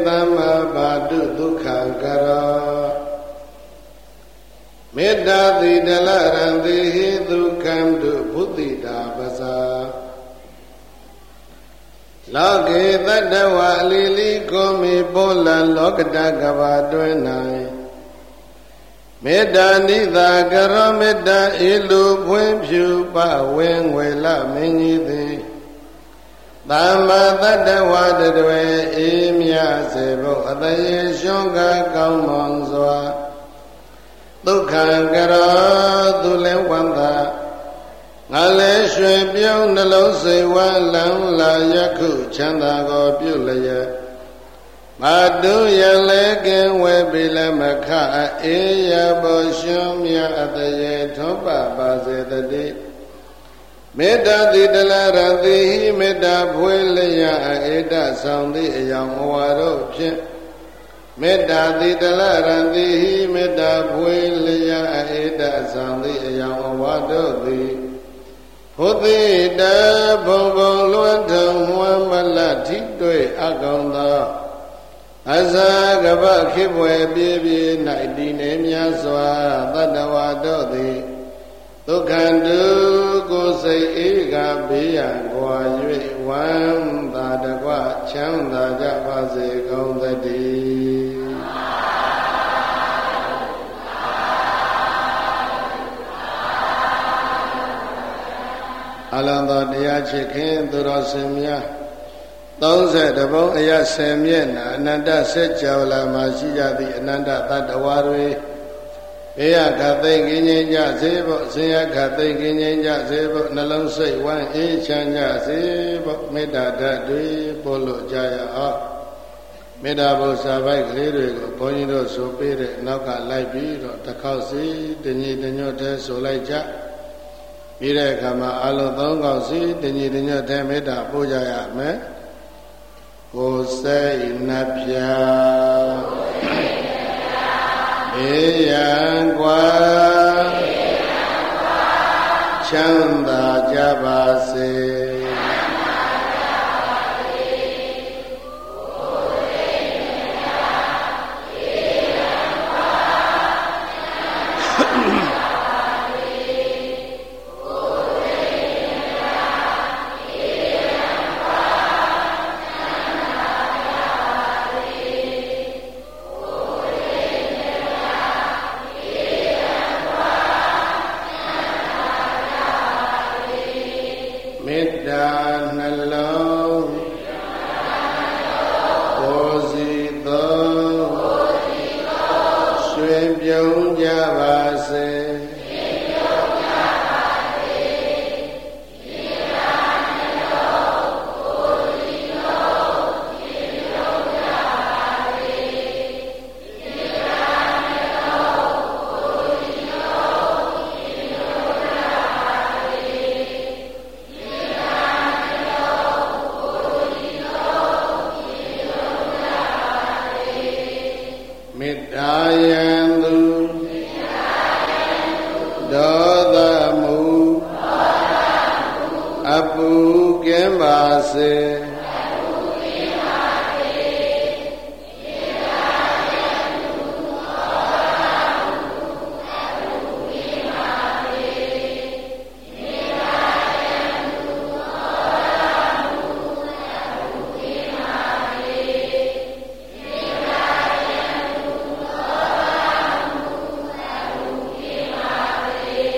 Dhamma Badu Dukha Kara Metta Di Dalaranti Dukham Du Buddhita Basa Loke Tadawa Lili Komi Bola Lokata Gavadwenai Metta Nitha Kara Metta Ilu Pwimpyu Pa Wengwela Minyithi Dhamma Tadawa Dadwe Imya Sebo Ataye Shonga Kaumon Zwa Dukha Kara Dule Wanda Ngale Shwe Pyong Nalo Sewa Lang La Yaku Chanda Go Pyulaya Madu Yalekin Webila Makha Eya Boshum Ya Ataye Thopa Bazedadi Metta Di Dalaranti Metta Bhuilaya Eda Sandi Yang Waro Phin Metta Di Dalaranti Metta Bhuilaya Eda Sandi Yang Waro Di Hudita Bongong Luantam Muamala Titwe Aganda Asa Gaba Kibwe Bibi Naidine Myaswa Tadawa Dodi Dukhandu Kusai Ega Biya Gwa Yue Wan Tadagwa Chanda Japase Kaundadi Alanda Daya Chikin Durasimya 30 ဘုံအရ10မျက်နှာအနန္တဆက်ကြောလာမှာရှိကြသည့်အနန္တတတ္တဝါတွေဘေးရခသိမ့်ကင်းငြိမ်းကြစေဖို့ဆင်းရဲခသိမ့်ကင်းငြိမ်းကြစေဖို့နှလုံးစိတ်ဝမ်းအေးချမ်းကြစေဖို့မေတ္တာဓာတ်တွေပို့လို့ကြရအောင်မေတ္တာဘုရားပိုက်ကလေးတွေကိုဘုန်းကြီးတို့ဆိုပေးတဲ့နောက်ကလိုက်ပြီးတော့တစ်ခေါက်စီတညီတညွတ်တည်းဆိုလိုက်ကြပြီးတဲ့အခါမှာအလုံး3ခေါက်စီတညီတညွတ်တည်းမေတ္တာပို့ကြရမယ်ကိုယ်စိတ်နှပြအေးရန်กว่าချမ်းသာကြပါစေ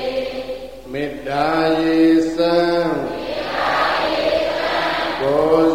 မေတ္တာရေစံကို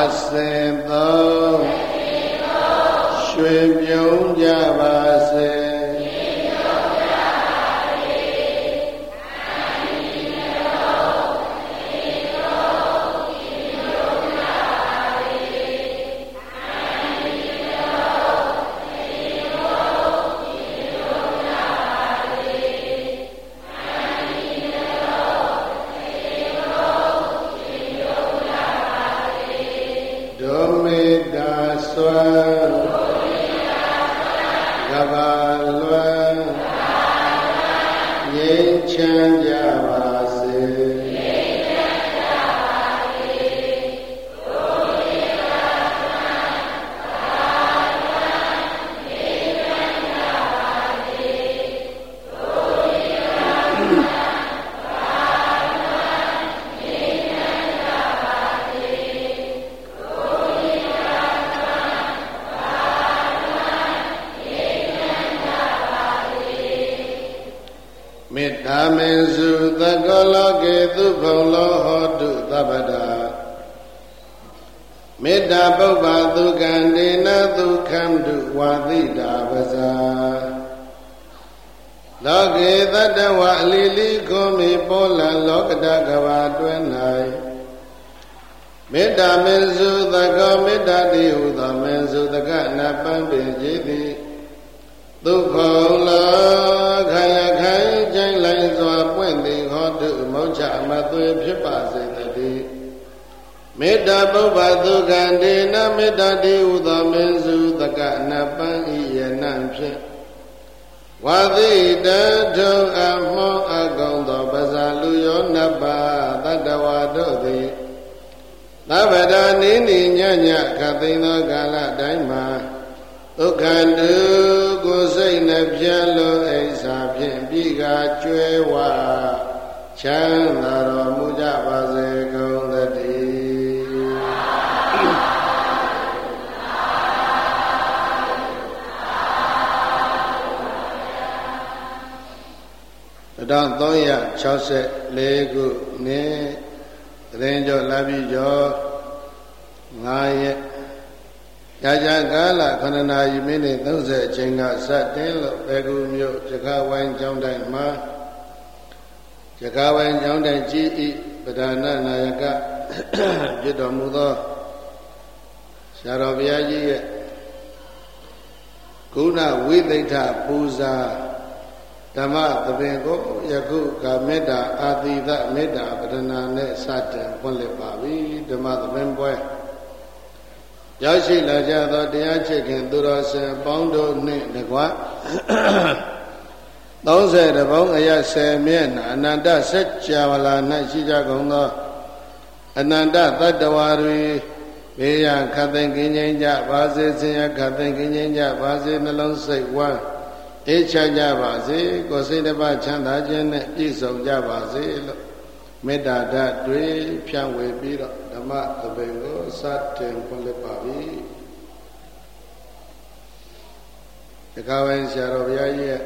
စင်သောရွှင်ပြုံးကြပါစေမေတ္တာမေစုသက္ကလောကေသူဘုံလောဟောတုသဗ္ဗတာမေတ္တာပုပ္ပသုကံဒေနသုခံတုဝါသိတာပဇာလောကေတတ္တဝအလီလီကိုမိပောလံလောကတကဘာတွင်၌မေတ္တာမေစုသက္ကမေတ္တာတိဟုသောမေစုသက္ကနပံပင်ကြည်သည်သုခောလောခယခိုင်ကျိုင်းလိုက်စွာပွင့်သည်ဟောတုမောချအမသွေဖြစ်ပါစေတည်းမေတ္တာပုပ္ပသုကံဒေနမေတ္တာတိဟုသောမေစုသက္ကနပံဤယနံဖြင့်ဝါသိတထုံအမောအကုံသောပဇာလူယောနပသတ္တဝါတို့သည်သဗ္ဗဒါနိနိညညခသိင်သောကာလတိုင်းမှာဒုက္ခတုကိုယ်စိတ်နှပြလို့အိဆာဖြင့်ပြီးကကျွဲဝချမ်းသာတော်မူကြပါစေကုန်သတည်း1364ခုနှစ်သတင်းကျော်လာပြီကျော်9ရက်ကြာကြာကာလ9 နာရီမိနစ်30အချိန်ကစတင်လို့ဘေကူမြို့ဇခဝိုင်းကျောင်းတိုင်းမှာဇခဝိုင်းကျောင်းတိုင်းကြီးဤပဓာနနာယကဖြစ်တော်မူသောဆရာတော်ဘုရားကြီးရဲ့ကုဏဝိသိဋ္ဌပူဇာဓမ္မသဘင်ကိုယခုကမေတ္တာအာသီသမေတ္တာပဒနာနဲ့စတင်ဖွင့်လှစ်ပါပြီဓမ္မသဘင်ပွဲရောက်ရှိလာကြသောတရားချစ်ခင်သူတော်စင်ပေါင်းတို့နှင့်တကွ30ဘုံအရ10မျက်နှာအနန္တစัจ java လာ၌ရှိကြကုန်သောအနန္တတတ္တဝါတွေဘေးရန်ခတ်သိမ်းကင်းငြိမ်းကြပါစေဆင်းရဲခတ်သိမ်းကင်းငြိမ်းကြပါစေနှလုံးစိတ်ဝမ်းအေးချမ်းကြပါစေကိုယ်စိတ်တစ်ပါးချမ်းသာခြင်းနဲ့ပြည့်စုံကြပါစေလို့မေတ္တာဓာတ်တွေဖြန့်ဝေပြီးတော့ဓမ္မသဘင်ကိုစတင်ဖွင့်လှစ်ပါပြီဒီကဝိုင်းဆရာတော်ဘုရားကြီးရဲ့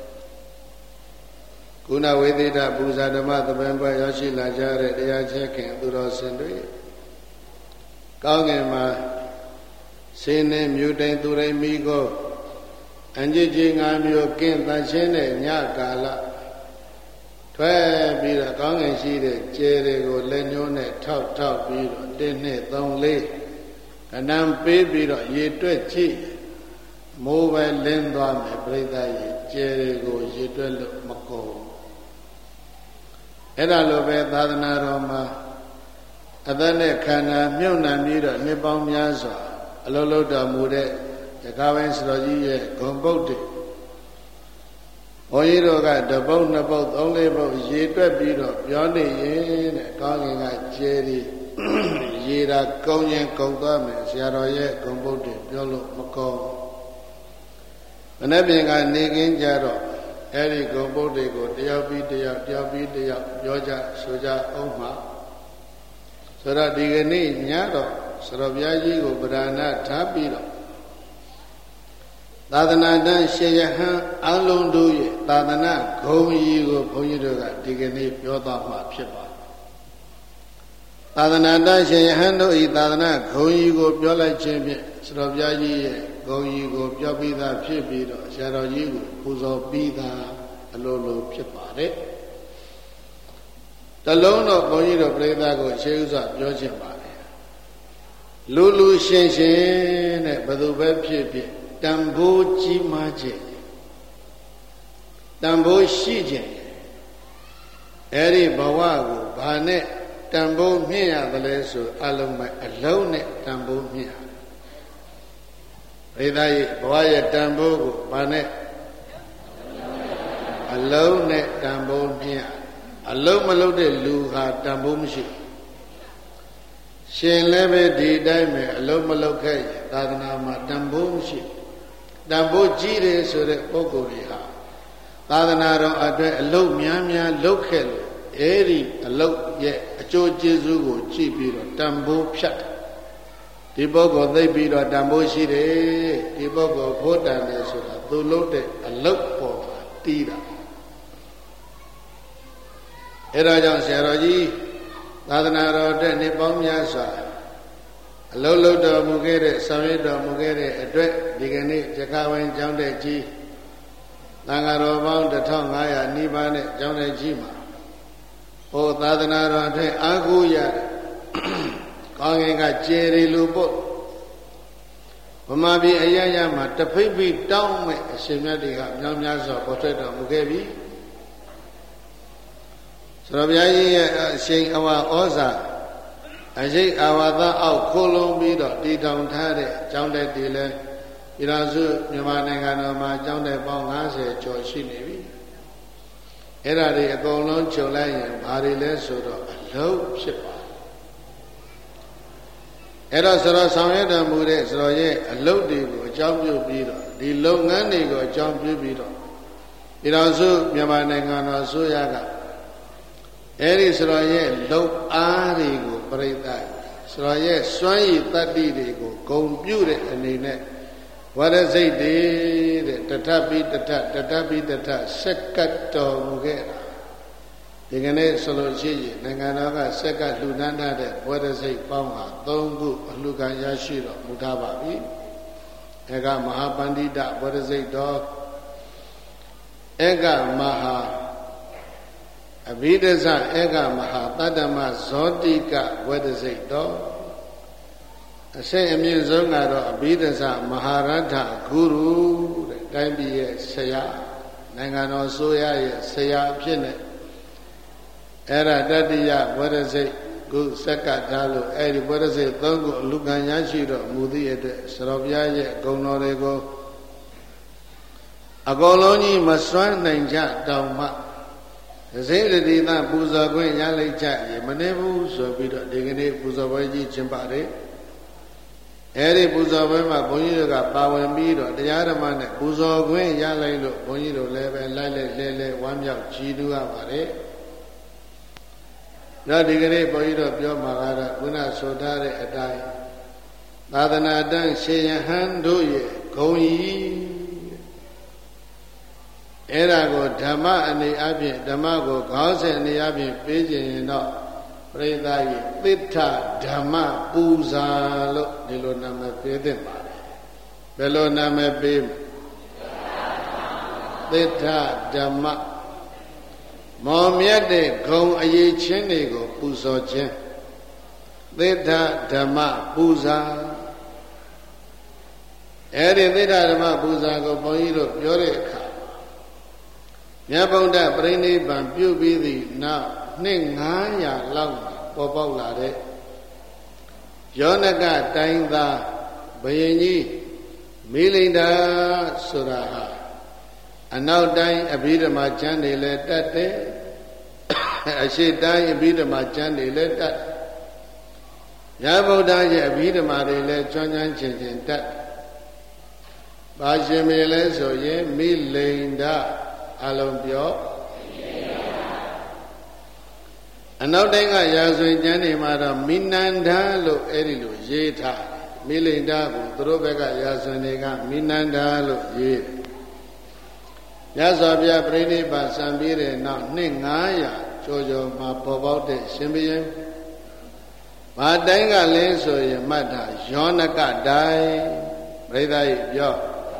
ကုဏဝိသေဒပူဇာဓမ္မသဘင်ပွဲရောက်ရှိလာကြတဲ့တရားချစ်ခင်သူတော်စင်တွေကောင်းငင်မှာဆင်းနေမြူတိန်သူရိမိကိုအင်ကြီးကြီး၅မျိုးကင်းတန်ရှင်းတဲ့ညကာလထွက်ပြီးတော့ကောင်းငင်ရှိတဲ့ကျဲတွေကိုလက်ညှိုးနဲ့ထောက်ပြီးတော့1 2 3 4ကဏ္ဍပေးပြီးတော့ရေတွက်ကြည့်မိုးပဲလင်းသွားမယ်ပြိဿရေကျဲတွေကိုရေတွက်လို့မကုန်အဲ့ဒါလိုပဲသာသနာတော်မှာအသက်နဲ့ခန္ဓာမြုပ်နှံပြီးတော့နှစ်ပေါင်းများစွာအလုံးလုံးတော်မူတဲ့တခါပိုင်းစတော်ကြီးရဲ့ဂုံပုတ်တွေဘုန်းကြီးတို့ကတပုတ်2ပုတ်3 4ပုတ်ရေတွက်ပြီးတော့ပြောနေရင်တဲ့ကောင်းကင်ကကျဲပြီးရေတာကုန်းရင်ကုန်းသွားမယ်ဆရာတော်ရဲ့ဂုံပုတ်တွေပြောလို့မကောင်းမနေ့ပြင်ကနေခင်းကြတော့အဲ့ဒီဂုံပုတ်တွေကိုတယောက်ပြီးတယောက်ပြောကြဆိုကြအောင်မှာဆိုတော့ဒီကနေ့ညတော့ဆရာဘုရားကြီးကိုဗဒနာထားပြီးတော့သာသနာ့တန်ရှင်ယဟန်အလုံးတို့ရဲ့သာသနာဂုံကြီးကိုဘုန်းကြီးတို့ကဒီကနေ့ပြောသွားမှာဖြစ်ပါတယ်သာသနာတရှင်ယဟန်တို့ဤသာသနာဂုံကြီးကိုပြောလိုက်ခြင်းဖြင့်ဆရာဘုရားကြီးရဲ့ဂုံကြီးကိုပြောပြီးသားဖြစ်ပြီးတော့ဆရာတော်ကြီးကိုပူဇော်ပြီးသားအလိုလိုဖြစ်ပါတယ်တလုံးတော့ဘုန်းကြီးတို့ပြိဿကိုရှေးဥစွာပြောချင်ပါတယ်လူလူရှင်ရှင်တဲ့ဘယ်သူပဲဖြစ်ဖြစ်တန်ဖိုးကြီးမားခြင်းတန်ဖိုးရှိခြင်းအဲ့ဒီဘဝကိုဘာနဲ့တန်ဖိုးမြင့်ရသလဲဆိုအလုံးမဲ့အလုံးနဲ့တန်ဖိုးမြင့်ရပြိဿရဲ့ဘဝရဲ့တန်ဖိုးကိုဘာနဲ့အလုံးနဲ့တန်ဖိုးမြင့်ရအလုံးမလုံးတဲ့လူဟာတန်ဖိုးမရှိရှင်လည်းပဲဒီတိုင်းပဲအလုံးမလုံးခဲ့သာသနာမှာတန်ဖိုးမရှိတန်ဖိုးကြီးတယ်ဆိုတဲ့ပုဂ္ဂိုလ်တွေဟာသာသနာတော်အတွက်အလုံးများများလုပ်ခဲ့လို့အဲ့ဒီအလုံးရဲ့အကျိုးကျေးဇူးကိုကြည့်ပြီးတော့တန်ဖိုးဖြတ်ဒီပုဂ္ဂိုလ်သိပြီးတော့တန်ဖိုးရှိတယ်ဒီပုဂ္ဂိုလ်ဖို့တန်တယ်ဆိုတာသူလုပ်တဲ့အလုံးပေါ်မှာတီးတာအဲ့ဒါကြောင့်ဆရာတော်ကြီးသာသနာတော်အတွက်နှစ်ပေါင်းများစွာအလုံးလုံးတော်မူခဲ့တဲ့ဆောင်ရွက်တော်မူခဲ့တဲ့အတွက်ဒီကနေ့ဇကာဝင်ကျောင်းတဲ့ကြီးသံဃာတော်ပေါင်း1500နီးပါးနဲ့ကျောင်းတဲ့ကြီးမှာဟိုသာသနာတော်အတွက်အားကိုးရကောင်းကင်ကကျေရီလူပို့ဗမာပြည်အရရမှာတဖိတ်ဖိတောင်းမဲ့အရှင်မြတ်တွေကမြောင်များစွာပေါ်ထွက်တော်မူခဲ့ပြီဆရာဘုရားကြီးရဲ့အရှင်အဝါဩဇာအရှိတ်အာဝါဒအောက်ခိုးလုံးပြီးတော့တည်ထောင်ထားတဲ့ကျောင်းတဲ့တည်လဲပြည်တော်စုမြန်မာနိုင်ငံတော်မှာကျောင်းတဲ့ပေါင်း90ကျော်ရှိနေပြီအဲ့ဒါတွေအကုန်လုံးချုပ်လိုက်ရင်ဘာတွေလဲဆိုတော့အလုံးဖြစ်ပါအဲ့တော့ဆိုတော့ဆောင်ရွက်တော်မူတဲ့ဆိုတော့ရဲ့အလုံးတွေကိုအကြောင်းပြုပြီးတော့ဒီလုပ်ငန်းတွေကိုအကြောင်းပြုပြီးတော့ပြည်တော်စုမြန်မာနိုင်ငံတော်အစိုးရကအဲ့ဒီဆိုတော့ရဲ့လုံအားတွေကိုပြိဿဆိုတော့ရဲ့စွမ်းရည်တတ္တိတွေကိုဂုံပြုတဲ့အနေနဲ့ဝရစိတ်တွေတဲ့တထပိတထတထပိတထဆက်ကတ်တော်မူခဲ့တာဒီကနေ့ဆိုလို့ရှိရင်နိုင်ငံတော်ကဆက်ကတ်လှူဒန်းတဲ့ဝရစိတ်ပေါင်းဟာ3ခုအလှူခံရရှိတော်မူထားပါပြီဧကမဟာပန္တိတဝရစိတ်တော်ဧကမဟာအဘိဓဇဧကမဟာတတ္တမဇောတိကဝဒစိတ်တော်အစိတ်အမြင့်ဆုံးကတော့အဘိဓဇမဟာရထဂုရုတဲ့တိုင်းပြည်ရဲ့ဆရာနိုင်ငံတော်ဆိုရရဲ့ဆရာအဖြစ်နဲ့အဲ့ဒါတတိယဝဒစိတ်ခုစက္ကထားလို့အဲ့ဒီဝဒစိတ်3ခုအလူခံရရှိတော့မူသည့်အတွက်ဆရာဘုရားရဲ့ဂုဏ်တော်တွေကိုအကုန်လုံးကြီးမစွမ်းနိုင်ကြတောင်မှစေတတိသပူဇော်ခွင့်ရလိုက်ကြရေမနေဘူးဆိုပြီးတော့ဒီကနေ့ပူဇော်ပွဲကြီးကျင်းပါတယ်အဲဒီပူဇော်ပွဲမှာဘုန်းကြီးတို့ကပါဝင်ပြီးတော့တရားဓမ္မနဲ့ပူဇော်ခွင့်ရလိုက်လို့ဘုန်းကြီးတို့လည်းပဲလိုက်လဲဝမ်းမြောက်ကြည်နူးရပါတယ်တော့ဒီကနေ့ဘုန်းကြီးတို့ပြောမှာကတော့ခုနဆိုထားတဲ့အတိုင်းသာသနာတန်ရှင်ယဟန်တို့ရဲ့ဂုဏ်ကြီးအဲ့ဒါကိုဓမ္မအနေအချင်းဓမ္မကိုခေါင်းစဉ်အနေအချင်းပေးခြင်းရင်တော့ပရိသတ်ကြီးသစ္ထဓမ္မပူဇာလို့ဒီလိုနာမည်ပေးသင့်ပါတယ်ဘယ်လိုနာမည်ပေးမလဲသစ္ထဓမ္မမောမြတ်တဲ့ဂုံအရေးချင်းတွေကိုပူဇော်ခြင်းသစ္ထဓမ္မပူဇာအဲ့ဒီသစ္ထဓမ္မပူဇာကိုဘုန်းကြီးတို့ပြောတဲ့အခါမြတ်ဗုဒ္ဓပြိဋိဘံပြုပြီးသည့်နောက်နှစ်900လောက်ပေါ်ပေါက်လာတဲ့ယောနကတိုင်းသားဘယင်ကြီးမိလိန်တာဆိုတာဟာအနောက်တိုင်းအဘိဓမ္မာကျမ်းတွေလည်းတတ်တယ်အရှေ့တိုင်းအဘိဓမ္မာကျမ်းတွေလည်းတတ်မြတ်ဗုဒ္ဓရဲ့အဘိဓမ္မာတွေလည်းကျွမ်းကျွမ်းကျင်ကျင်တတ်ပါရှင်မေလဲဆိုရင်မိလိန်တာအလုံးပြောအနောက်တိုင်းကရာဇဝင်ကျမ်းတွေမှာတော့မိနန္ဒာလို့အဲ့ဒီလိုရေးထားမိလိန်တာကိုသူတို့ဘက်ကရာဇဝင်တွေကမိနန္ဒာလို့ရေးမြတ်စွာဘုရားပြိဋိဘံစံပြီးတဲ့နောက်နှစ်900ကျော်ကျော်မှာပေါ်ပေါက်တဲ့ရှင်ဘုရင်ဘာတိုင်းကလဲဆိုရင်မှတ်တာယောနကတိုင်းပြိဿကြီးပြော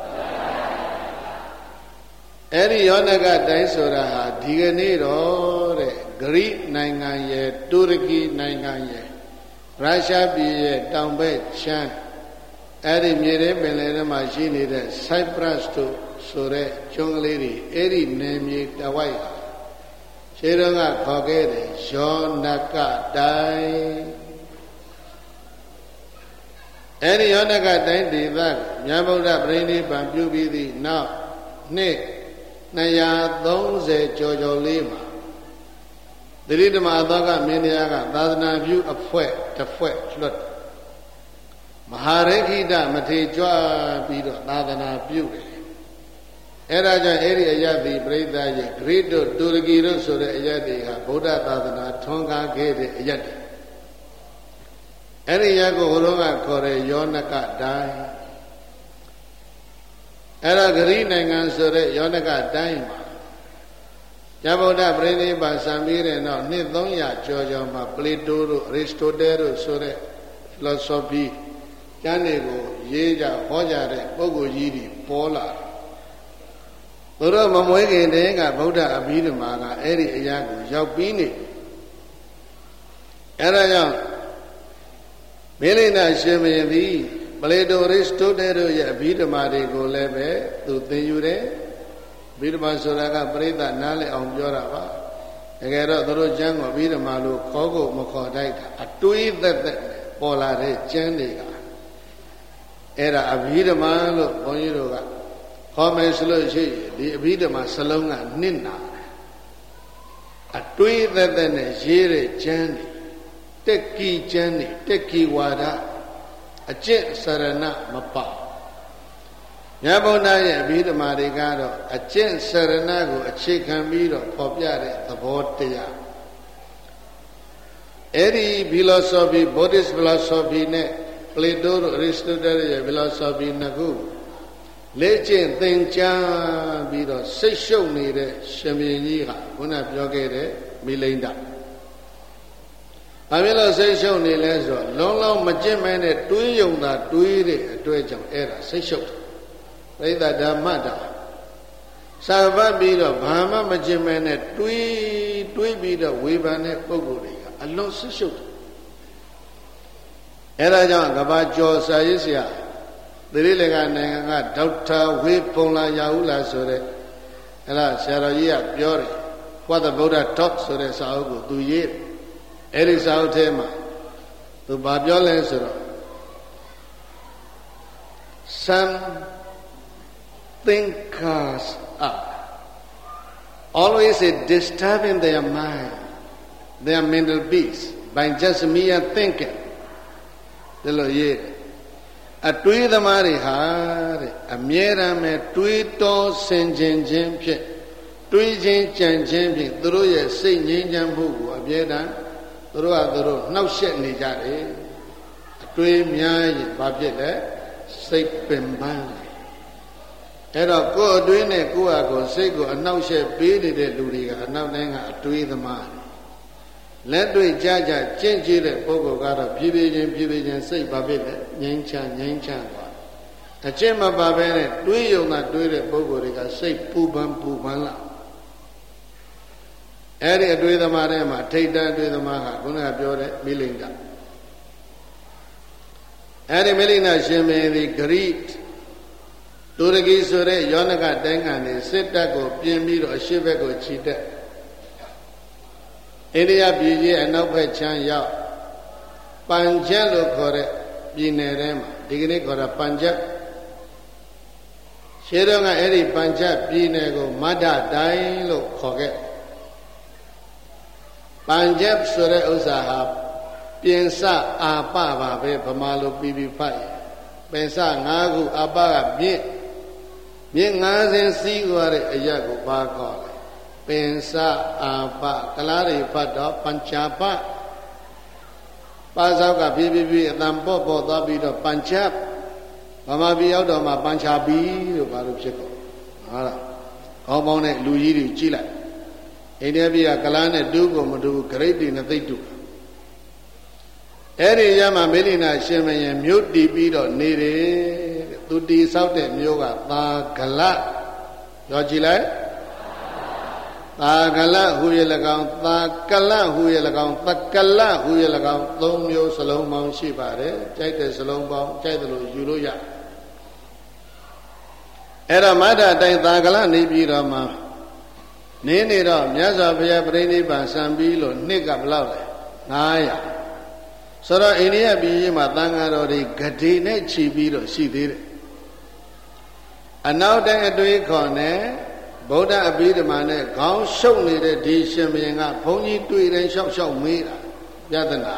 အဲ့ဒီယောနကတိုင်းဆိုတာဟာဒီကနေ့တော့တဲ့ဂရိနိုင်ငံရဲ့တူရကီနိုင်ငံရဲ့ရုရှားပြည်ရဲ့တောင်ဘက်ချမ်းအဲ့ဒီမြေထဲပင်လယ်ထဲမှာရှိနေတဲ့ Cyprus တို့ဆိုတဲ့ကျွန်းကလေးတွေအဲ့ဒီနယ်မြေတဝိုက်ဟာရှေးတုန်းကခေါ်ခဲ့တယ်ယောနကတိုင်းအဲ့ဒီယောနကတိုင်းဒေသမြတ်ဗုဒ္ဓပြိဋိဘံပြုပြီးသည့်နောက်နှစ်230ကျော်ကျော်လေးမှာသတိဓမ္မသောကမင်းတရားကသာသနာပြုအဖွဲ့တစ်ဖွဲ့လွတ်မဟာရခိတမထေကြွပြီးတော့သာသနာပြုတယ်အဲ့ဒါကြောင့်အဲ့ဒီအယတ်ဒီပြိဿရဲ့ဂရိတို့တူရကီတို့ဆိုတဲ့အယတ်တွေဟာဗုဒ္ဓသာသနာထွန်းကားခဲ့တဲ့အယတ်တွေအဲ့ဒီရက်ကိုဘုရားကခေါ်တဲ့ယောနကတိုင်းအဲ့ဒါဂရိနိုင်ငံဆိုတဲ့ယောနကတိုင်းမှာကျဗုဒ္ဓပြိဋိဘံစံပြီးတဲ့နောက်နှစ်300ကျော်ကျော်မှာပလေတိုတို့အရစ္စတိုတဲတို့ဆိုတဲ့ philosophy ကျမ်းတွေကိုရေးကြဟောကြတဲ့ပုဂ္ဂိုလ်ကြီးတွေပေါ်လာသူတို့မမွေးခင်တည်းကဗုဒ္ဓအဘိဓမ္မာကအဲ့ဒီအရာကိုရောက်ပြီးနေအဲ့ဒါကြောင့်မေလိနာရှင်ဘုရင်သည်ပလေတိုအရစ္စတိုတဲတို့ရဲ့အဘိဓမ္မာတွေကိုလည်းပဲသူသင်ယူတယ်အဘိဓမ္မာဆိုတာကပရိသတ်နားလည်အောင်ပြောတာပါတကယ်တော့သူတို့ကျမ်းကိုအဘိဓမ္မာလို့ခေါ်ဖို့မခေါ်တိုက်တာအတွေးသက်သက်ပေါ်လာတဲ့ကျမ်းတွေကအဲ့ဒါအဘိဓမ္မာလို့ဘုန်းကြီးတို့ကခေါ်မယ်ဆိုလို့ရှိရင်ဒီအဘိဓမ္မာစလုံးကနစ်နာအတွေးသက်သက်နဲ့ရေးတဲ့ကျမ်းတွေတက်ကီကျမ်းတွေတက်ကီဝါဒအကျင့်စရဏမပေါ့မြတ်ဗုဒ္ဓရဲ့အဘိဓမ္မာတွေကတော့အကျင့်စရဏကိုအခြေခံပြီးတော့ဖော်ပြတဲ့သဘောတရားအဲ့ဒီ philosophy Buddhist philosophy နဲ့Plato တို့ Aristotle ရဲ့ philosophy နှစ်ခုလေ့ကျင့်သင်ကြားပြီးတော့စိတ်ရှုပ်နေတဲ့ရှင်ဘုရင်ကြီးကခုနပြောခဲ့တဲ့မိလိန္ဒဘာဖြစ်လို့စိတ်ရှုပ်နေလဲဆိုတော့လုံးလုံးမကျင့်မဲနဲ့တွေးယုံတာတွေးတဲ့အတွက်ကြောင့်အဲ့ဒါစိတ်ရှုပ်ပြိဿဓမ္မတာစာပတ်ပြီးတော့ဘာမှမကျင့်မဲနဲ့တွေးပြီးတော့ဝေဖန်တဲ့ပုဂ္ဂိုလ်တွေကအလွန်စိတ်ရှုပ်တယ်အဲ့ဒါကြောင့်ကဘာကျော်စာရေးဆရာသီရိလင်္ကာနိုင်ငံကဒေါက်တာဝေဖုံလာရဟုလာဆိုတဲ့အဲ့ဒါဆရာတော်ကြီးကပြောတယ် What the Buddha taught ဆိုတဲ့စာအုပ်ကိုသူရေးအဲ့ဒီစာအုပ်ထဲမှာသူဘာပြောလဲဆိုတော့ Some thinkers are always disturbing their mind, their mental peace by just mere thinking. ဒီလိုရေးအတွေးသမားတွေဟာတဲ့အမြဲတမ်းပဲတွေးတောဆင်ခြင်ခြင်းဖြင့်တွေးခြင်းကြံခြင်းဖြင့်သူတို့ရဲ့စိတ်ငြိမ်းချမ်းမှုကိုအမြဲတမ်းသူတို့နှောက်ယှက်နေကြတယ်အတွေးများရင်ဘာဖြစ်လဲစိတ်ပင်ပန်းတယ်အဲ့တော့ကိုယ်အတွေးနဲ့ကိုယ့်ဟာကိုယ်စိတ်ကိုအနှောက်ယှက်ပေးနေတဲ့လူတွေကအနောက်တိုင်းကအတွေးသမားလက်တွေ့ကြကြကျင့်ကြည့်တဲ့ပုဂ္ဂိုလ်ကတော့ဖြည်းဖြည်းချင်းစိတ်ဘာဖြစ်လဲငြိမ်းချမ်းသွားအကျင့်မပါဘဲနဲ့တွေးယုံတာတွေးတဲ့ပုဂ္ဂိုလ်တွေကစိတ်ပူပန်လာအဲ့ဒီအတွေးသမားထဲမှာထိတ်တန့်အတွေးသမားကခုနကပြောတဲ့မိလိန္ဒအဲ့ဒီမိလိန္ဒရှင်မင်းဒီဂရိတူရကီဆိုတဲ့ယောနကတိုင်းကနေစစ်တပ်ကိုပြင်ပြီးတော့အရှိဘက်ကိုခြိတက်အိန္ဒိယပြည်ကြီးအနောက်ဘက်ချမ်းရောက်ပัญချက်လို့ခေါ်တဲ့ပြည်နယ်ထဲမှာဒီကနေ့ခေါ်တာပัญချက်ရှေးတုန်းကအဲ့ဒီပัญချက်ပြည်နယ်ကိုမဒ္ဒတိုင်းလို့ခေါ်ခဲ့ပัญချက်ဆိုတဲ့ဥစ္စာဟာပြင်စအာပပါပဲဗမာလိုပြီးဖတ်ရပင်စ၅ခုအာပကမြင့်၅စင်းစီးသွားတဲ့အရာကိုဘာခေါ်လဲပင်စအာပကလားတွေဖတ်တော့ပัญချပပါသောကဖြည်းဖြည်းအတန်ပေါ့သွားပြီးတော့ပัญချက်ဗမာပြည်ရောက်တော့မှပัญချပီလို့ဘာလို့ဖြစ်ကုန်ဟုတ်လားခေါင်းပေါင်းတဲ့လူကြီးတွေကြည့်လိုက်အိန္ဒိယပြည်ကကလားနဲ့တူးကိုမတူဂရိတ်တွေနဲ့သိတူအဲ့ဒီရမှာမေလိနာရှင်မရင်မြို့တည်ပြီးတော့နေတယ်သူတည်ဆောက်တဲ့မြို့ကသာဂလပြောကြည့်လိုက်သာဂလဟူရ၎င်းသာကလဟူရ၎င်းသကလဟူရ၎င်းသုံးမျိုးစလုံးပေါင်းရှိပါတယ်ကြိုက်တဲ့စလုံးပေါင်းကြိုက်တယ်လို့ယူလို့ရအဲ့တော့မတ္တတိုင်းသာဂလနေပြီးတော့မှနေတော့မြတ်စွာဘုရားပြိဋိဘံစံပြီးလို့နှစ်ကဘယ်လောက်လဲ900ဆိုတော့အိန္ဒိယပြည်ကြီးမှာသံဃာတော်တွေဂတိနဲ့ခြီးပြီးတော့ရှိသေးတယ်အနောက်တိုင်းအတွေးခေါ်နဲ့ဗုဒ္ဓအဘိဓမ္မာနဲ့ခေါင်းရှုပ်နေတဲ့ဒီရှင်ဘုရင်ကဘုန်းကြီးတွေ့တိုင်းရှောက်မေးတာပြဿနာ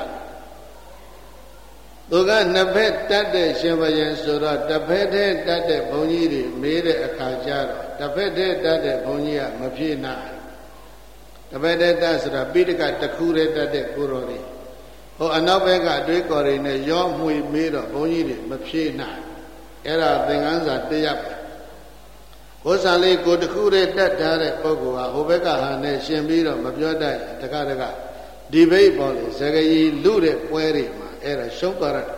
သူကနှစ်ဖက်တတ်တဲ့ရှင်ဘုရင်ဆိုတော့တစ်ဖက်တည်းတတ်တဲ့ဘုန်းကြီးတွေမေးတဲ့အခါကျတော့တစ်ဖက်တည်းတတ်တဲ့ဘုန်းကြီးကမဖြေနိုင်တစ်ဖက်တည်းတတ်ဆိုတာပိဋကတစ်ခုတည်းတတ်တဲ့ကိုတော်တွေဟိုအနောက်ဘက်ကအတွေးခေါ်တွေနဲ့ရောမှွေမေးတော့ဘုန်းကြီးတွေမဖြေနိုင်အဲ့ဒါသင်္ကန်းစာတရားပဲကိုယ်စာလေးကိုတစ်ခုတည်းတတ်ထားတဲ့ပုဂ္ဂိုလ်ဟာဟိုဘက်ကဟာနဲ့ရှင်ပြီးတော့မပြောတတ်တခါဒီဘိတ်ပေါ်လေစကကြီးလူတဲ့ပွဲတွေမှာအဲ့ဒါရှုံးသွားတယ်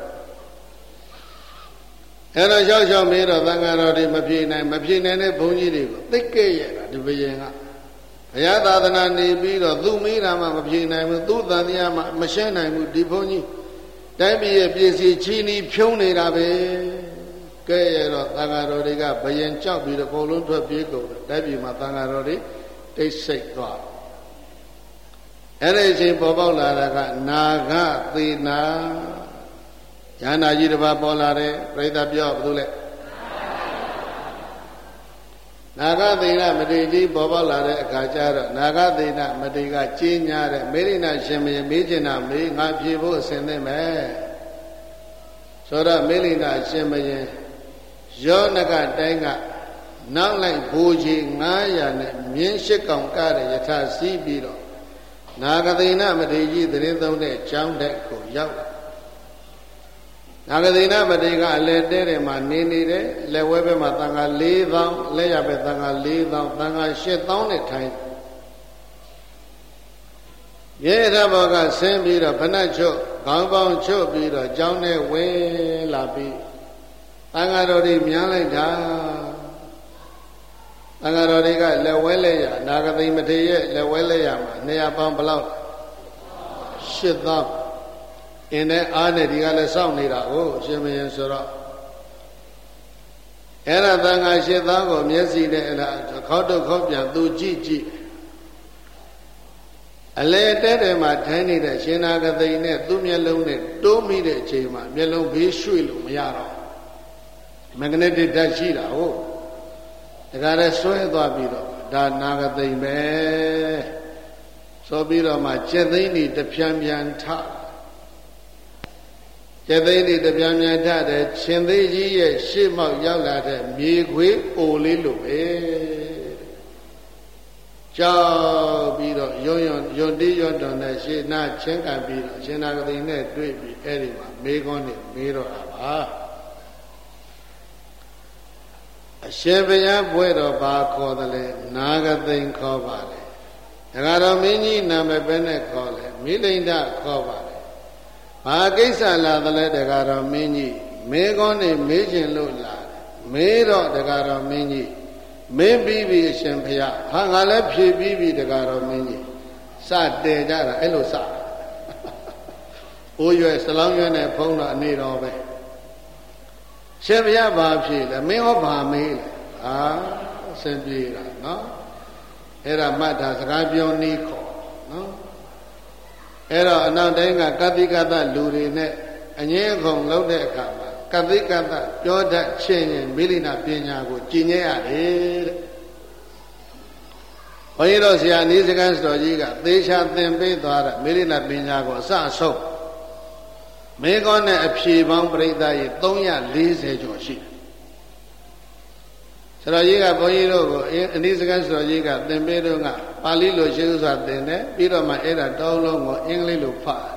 အဲ့တော့ရှောက်မေးတော့သံဃာတော်တွေမဖြေနိုင်တဲ့ဘုန်းကြီးတွေကိုသိကြရတာဒီဘယင်ကဘုရားသာသနာနေပြီးတော့သူမေးတာမှမဖြေနိုင်ဘူးသူတန်တရားမှမရှင်းနိုင်ဘူးဒီဘုန်းကြီးတိုင်းပြည်ရဲ့ပြည်စီချီနီဖြုံးနေတာပဲကဲရတော့သံဃာတော်တွေကဘယင်ကြောက်ပြီးတော့အကုန်လုံးထွက်ပြေးကုန်တယ်တိုင်းပြည်မှာသံဃာတော်တွေတိတ်ဆိတ်သွားအဲ့ဒီအချိန်ပေါ်ပေါက်လာတာကနာဂသေနာဉာဏကြီးတစ်ပါးပေါ်လာတယ်ပြိဿပြောဘာလို့လဲနာဂသေနမတိကြီးပေါ်ပေါက်လာတဲ့အခါကျတော့နာဂသေနမတိကကြီးညာတဲ့မေရိနာရှင်မင်းမေးချင်တာမေးငါဖြေဖို့အစဉ်သင့်မယ်ဆိုတော့မေရိနာရှင်မင်းယောနကတိုင်းကနောက်လိုက်ဘူကြီး900နဲ့မြင်း8កောင်ကတဲ့ယထာစီးပြီးတော့နာဂသေနမတိကြီးသတင်းသုံးတဲ့ကျောင်းတက်ကိုရောက်နာဂသေနမတိကအလဲတဲတယ်မှာနေတယ်လက်ဝဲဘက်မှာတန်ခါ4000လက်ရဘက်တန်ခါ4000တန်ခါ8000နဲ့ထိုင်ရေရဘောကဆင်းပြီးတော့ဗနတ်ချုပ်ခေါင်းပေါင်းချုပ်ပြီးတော့ကျောင်းထဲဝင်လာပြီးတန်ခါတော်တွေမြန်းလိုက်တာတန်ခါတော်တွေကလက်ဝဲလက်ရနာဂသိမထေရရဲ့လက်ဝဲလက်ရမှာ200ပေါင်းဘယ်လောက်8000အင်းနဲ့အားနဲ့ဒီကလည်းစောင့်နေတာကိုရှင်မင်းဆိုတော့အဲ့ဒါတန်ခါ8000ကိုမျက်စိနဲ့အဲ့ဒါခေါက်တော့ခေါက်ပြန်သူကြည့်အလဲတဲတယ်မှာထိုင်နေတဲ့ရှင်နာဂသိနဲ့သူ့မျက်လုံးနဲ့တိုးမိတဲ့အချိန်မှာမျက်လုံးဘေးရွှေ့လို့မရတော့မဂ္ဂနတိဓာတ်ရှိတာဟုတ်ဒါကြတဲ့ဆွဲသွားပြီးတော့ဒါနာဂသိပဲဆိုပြီးတော့မှကျက်သိန်းဒီတပြန်ထကျက်သိန်းဒီတပြန်ထတဲ့ရှင်သေးကြီးရဲ့ရှေ့မောက်ရောက်လာတဲ့မြေခွေးအိုလေးလိုပဲကြောက်ပြီးတော့ယွန်တီးတော်နဲ့ရှေ့နာချင်းကန်ပြီးတော့ရှင်နာဂသိနဲ့တွေ့ပြီးအဲ့ဒီမှာမေးခွန်းနဲ့မေးတော့တာပါအရှင်ဘုရားဘွဲ့တော်ဘာခေါ်တယ်လဲနာဂသိန်ခေါ်ပါလေဒကာတော်မင်းကြီးနာမည်ပဲနဲ့ခေါ်လေမိလိန်ဒခေါ်ပါလေဘာကိစ္စလာတယ်လဲဒကာတော်မင်းကြီးမေးခွန်းနဲ့မေးခြင်းလို့လာမေးတော့ဒကာတော်မင်းကြီးမင်းပြီးပြီအရှင်ဘုရားဟာငါလည်းဖြေပြီးပြီဒကာတော်မင်းကြီးစတဲကြတာအဲ့လိုစအိုးရွယ်စလောင်းရွယ်နဲ့ဖုံးတော့အနေတော်ပဲရှင်ဘုရားဘာဖြေလဲမင်းဟောဘာမေးလဲဟာအစဉ်ပြေတာနော်အဲ့ဒါမှတ်တာစကားပြောနည်းခေါ်နော်အဲ့တော့အနောက်တိုင်းကကတိကတလူတွေနဲ့အငြင်းအခုံလုပ်တဲ့အခါမှာကတိကတပြောတတ်ချင်းရင်မိလိနာပညာကိုကျင့်ရရတယ်တဲ့ဘုန်းကြီးတို့ဆရာနီးစကန်းတော်ကြီးကသေချာသင်ပေးသွားတဲ့မိလိနာပညာကိုအစအဆုံးမေကောနဲ့အဖြေပေါင်းပြိဿရေ340ကျော်ရှိတယ်ဆရာကြီးကဘုန်းကြီးတို့ကိုအနိစ္စကဆရာကြီးကသင်ပေးတော့ကပါဠိလိုရှင်းဥစွာသင်တယ်ပြီးတော့မှအဲ့ဒါတောင်းလုံးကိုအင်္ဂလိပ်လိုဖတ်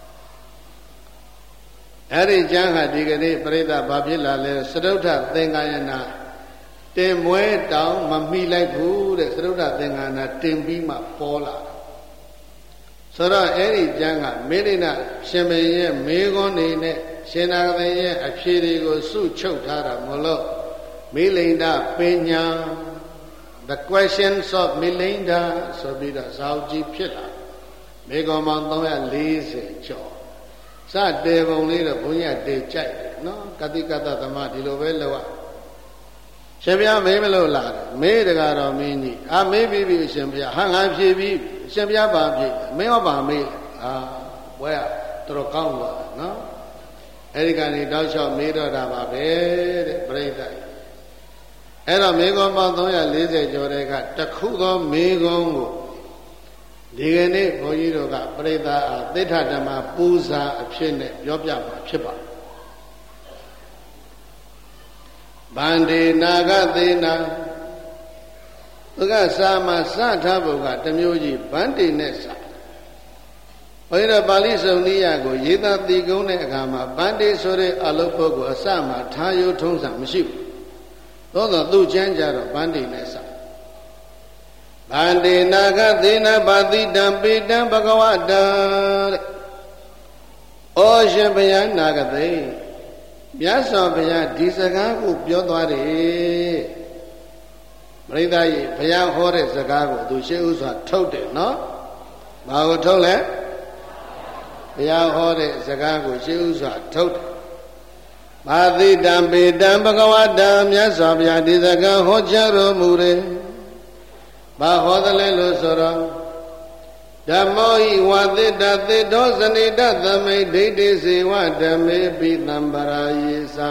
အဲ့ဒီကျမ်းဟာဒီကနေ့ပြိဿဘာဖြစ်လာလဲသရုဋ္ဌသင်္ကာယနာတင်မွဲတောင်းမမိလိုက်ဘူးတဲ့သရုဋ္ဌသင်္ကာယနာတင်ပြီးမှပေါ်လာသဆိုတော့အဲ့ဒီကျမ်းကမေရိနာရှင်ဘုရင်ရဲ့မေခွန်းနေနဲ့ရှင်နာဂသိရဲ့အဖြေတွေကိုစုချုပ်ထားတာမလို့မိလိန္ဒပညာ The questions of မိလိန္ဒဆိုပြီးတော့ဇာတ်ကြီးဖြစ်လာမေခွန်းပေါင်း340ကျော်စတေပုံလေးတော့ဘုန်းကြီးတေကြိုက်တယ်နော်ကတိကတ္တသမဒီလိုပဲလောက်ရှင်ဘုရားမေးမလို့လာတယ်မေးတကားတော်မင်းကြီးမေးပြီးပြီရှင်ဘုရားဟာငါဖြေပြီးရှင်ဘုရားပါဖြေမင်းဟောပါမေးဘွဲတော်တော်ကောင်းပါနော်အဲ့ဒီကနေတောက်လျှောက်မေးတော့တာပါပဲတဲ့ပြိဿအဲ့တော့မေခွန်းပေါင်း340ကျော်တဲ့ကတခုသောမေခွန်းကိုဒီကနေ့ဘုန်းကြီးတို့ကပြိဿအားသစ္ထဓမ္မပူဇာအဖြစ်နဲ့ပြောပြမှာဖြစ်ပါတယ်ဗန္ဒေနာဂသေနာသူကစာမှာစထားဖို့ကတမျိုးကြီးဗန္ဒေနဲ့စာဘုရားပါဠိစုံနိယကိုရေးသားတည်ကုန်းတဲ့အခါမှာဗန္ဒေဆိုတဲ့အလုပ်ပုဂ္ဂိုလ်အစမှာထားရုံထုံးစံမရှိဘူးသို့သောသူကျမ်းကြတော့ဗန္ဒေနဲ့စာဗန္ဒေနာဂသေနာဘာတိတံပေတံဘဂဝတံတဲ့ဩရှင်ဘုရားနာဂသေမြတ်စွာဘုရားဒီစကားကိုပြောသွားတယ်ပရိသတ်ကြီးဘုရားဟောတဲ့စကားကိုသူရှေးဥစွာထုတ်တယ်နော်ဘာကိုထုတ်လဲဘုရားဟောတဲ့စကားကိုရှေးဥစွာထုတ်တယ်ဘာတိတံပေတံဘဂဝတံမြတ်စွာဘုရားဒီစကားဟောကြားတော်မူတယ်ဘာဟောတယ်လဲလို့ဆိုတော့ဓမ္မောဟိဝါသစ္တသေတောဇနိတသမိဒိဋ္ဌိစေဝဓမ္မေပိသံပရာယေသာ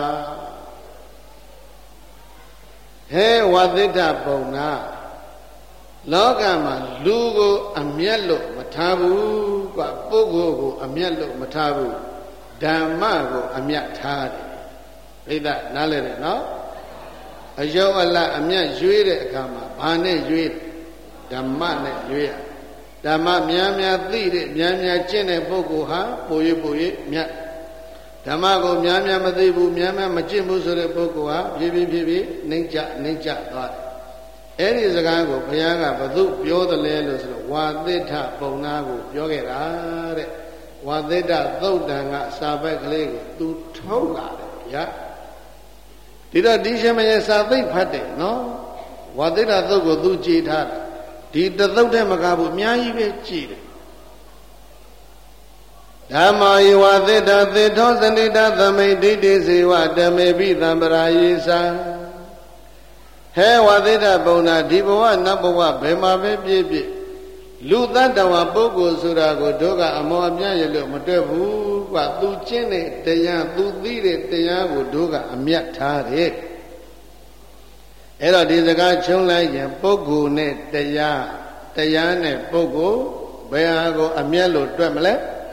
ဟဲဝါသစ္တပုံနာလောကမှာလူကိုအမျက်လို့မထားဘူးကွာပုဂ္ဂိုလ်ကိုအမျက်လို့မထားဘူးဓမ္မကိုအမျက်ထားတယ်ပြိဿနားလဲတယ်နော်အယုတ်အလတ်အမျက်ရွေးတဲ့အခါမှာဘာနဲ့ရွေးဓမ္မနဲ့ရွေးရဓမ္မများများသိတဲ့များများကျင့်တဲ့ပုဂ္ဂိုလ်ဟာပို၍မြတ်ဓမ္မကိုများများမသိဘူးများများမကျင့်ဘူးဆိုတဲ့ပုဂ္ဂိုလ်ဟာဖြည်းဖြည်းနှိမ့်ကျသွားတယ်အဲ့ဒီစကားကိုဘုရားကဘသူပြောတယ်လဲလို့ဆိုတော့ဝါသစ္ထပုံနာကိုပြောခဲ့တာတဲ့ဝါသစ္ထသုတ်တံကစာဘက်ကလေးကိုသူထုတ်လာတယ်ဗျာဒီတော့ဒီရှင်မရဲ့စာသိပ်ဖတ်တယ်နော်ဝါသစ္ထသုတ်ကိုသူကြည်ထားတယ်ဒီတသုတ်တဲ့မကဘူးအများကြီးပဲကြည်တယ်ဓမ္မောယဝသစ္တသေထောဇနိတသမိဒိဋ္ဌိစေဝဓမ္မေပိသံပရာယေသာဟဲဝသစ္တပုံနာဒီဘဝနတ်ဘဝဘယ်မှာပဲပြည့်လူတ attva ပုဂ္ဂိုလ်ဆိုတာကိုတို့ကအမောအမြတ်ရလို့မတွက်ဘူးကွာသူကျင့်တဲ့တရားသူသိတဲ့တရားကိုတို့ကအမြတ်ထားတယ်အဲ့တော့ဒီစကားချုံလိုက်ရင်ပုဂ္ဂိုလ်နဲ့တရားနဲ့ပုဂ္ဂိုလ်ဘယ်ဟာကိုအမျက်လို့တွက်မလဲ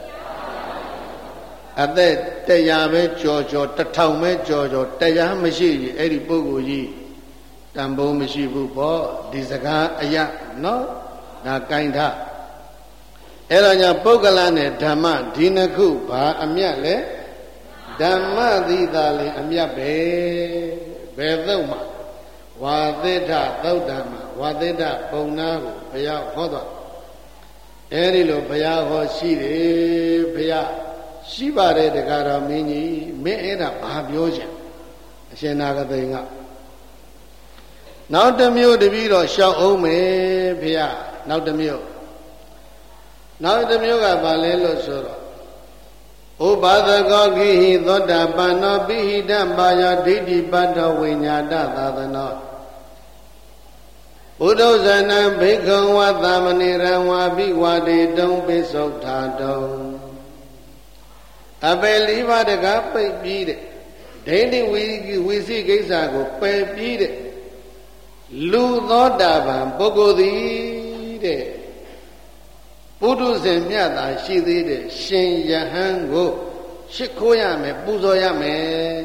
အသက်တရားပဲကြော်1000ပဲကြော်တရားမရှိရင်အဲ့ဒီပုဂ္ဂိုလ်ကြီးတန်ဖိုးမရှိဘူးပေါ့ဒီစကားအရာနော်ဒါကိုင်းထားအဲ့တော့ညာပုဂ္ဂလနဲ့ဓမ္မဒီနှစ်ခုဘာအမျက်လဲဓမ္မသီတာလေအမျက်ပဲဘယ်သုတ်မှာဝါသစ္ထသုတ်တံမှာဝါသစ္ထပုံနာကိုဘုရားဟောသွားအဲဒီလိုဘုရားဟောရှိတယ်ဘုရားရှိပါတယ်တကားတော်မင်းကြီးမင်းအဲ့ဒါဘာပြောချင်အရှင်နာဂသိန်ကနောက်တစ်မျိုးတပည့်တော်ရှောက်အောင်မယ်ဘုရားနောက်တစ်မျိုးကဘာလဲလို့ဆိုတော့ဥပါဒကောကိဟိသောတာပန္နောပိဟိတပါယဒိဋ္ဌိပတ္တဝိညာတသာသနောဘုဒ္ဓဇနံဘိက္ခဝသမဏိရံဝါပိဝါဒေတုံပိစုတ်ထာတုံအပေ၄ပါးတကားပိတ်ပြီးတဲ့ဒိဋ္ဌိဝိသိကိစ္စကိုပယ်ပြီးတဲ့လူသောတာပန်ပုဂ္ဂိုလ်သည်တဲ့ပုထုဇဉ်မြတ်သာရှိသေးတဲ့ရှင်ယဟန်ကိုရှ िख ိုးရမယ်ပူဇော်ရမယ်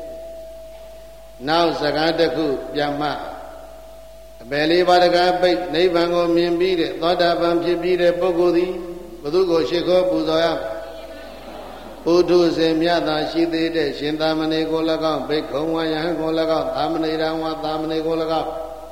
နောက်စကားတစ်ခုပြန်မှအပေလေးပါးတကားပိတ်နိဗ္ဗာန်ကိုမြင်ပြီးတဲ့သောတာပန်ဖြစ်ပြီးတဲ့ပုဂ္ဂိုလ်သည်ဘသူကိုရှ िख ိုးပူဇော်ရပုထုဇဉ်မြတ်သာရှိသေးတဲ့ရှင်သာမဏေကို၎င်းဘိက္ခုံဝယဟန်ကို၎င်းသာမဏေရံဝသာမဏေကို၎င်း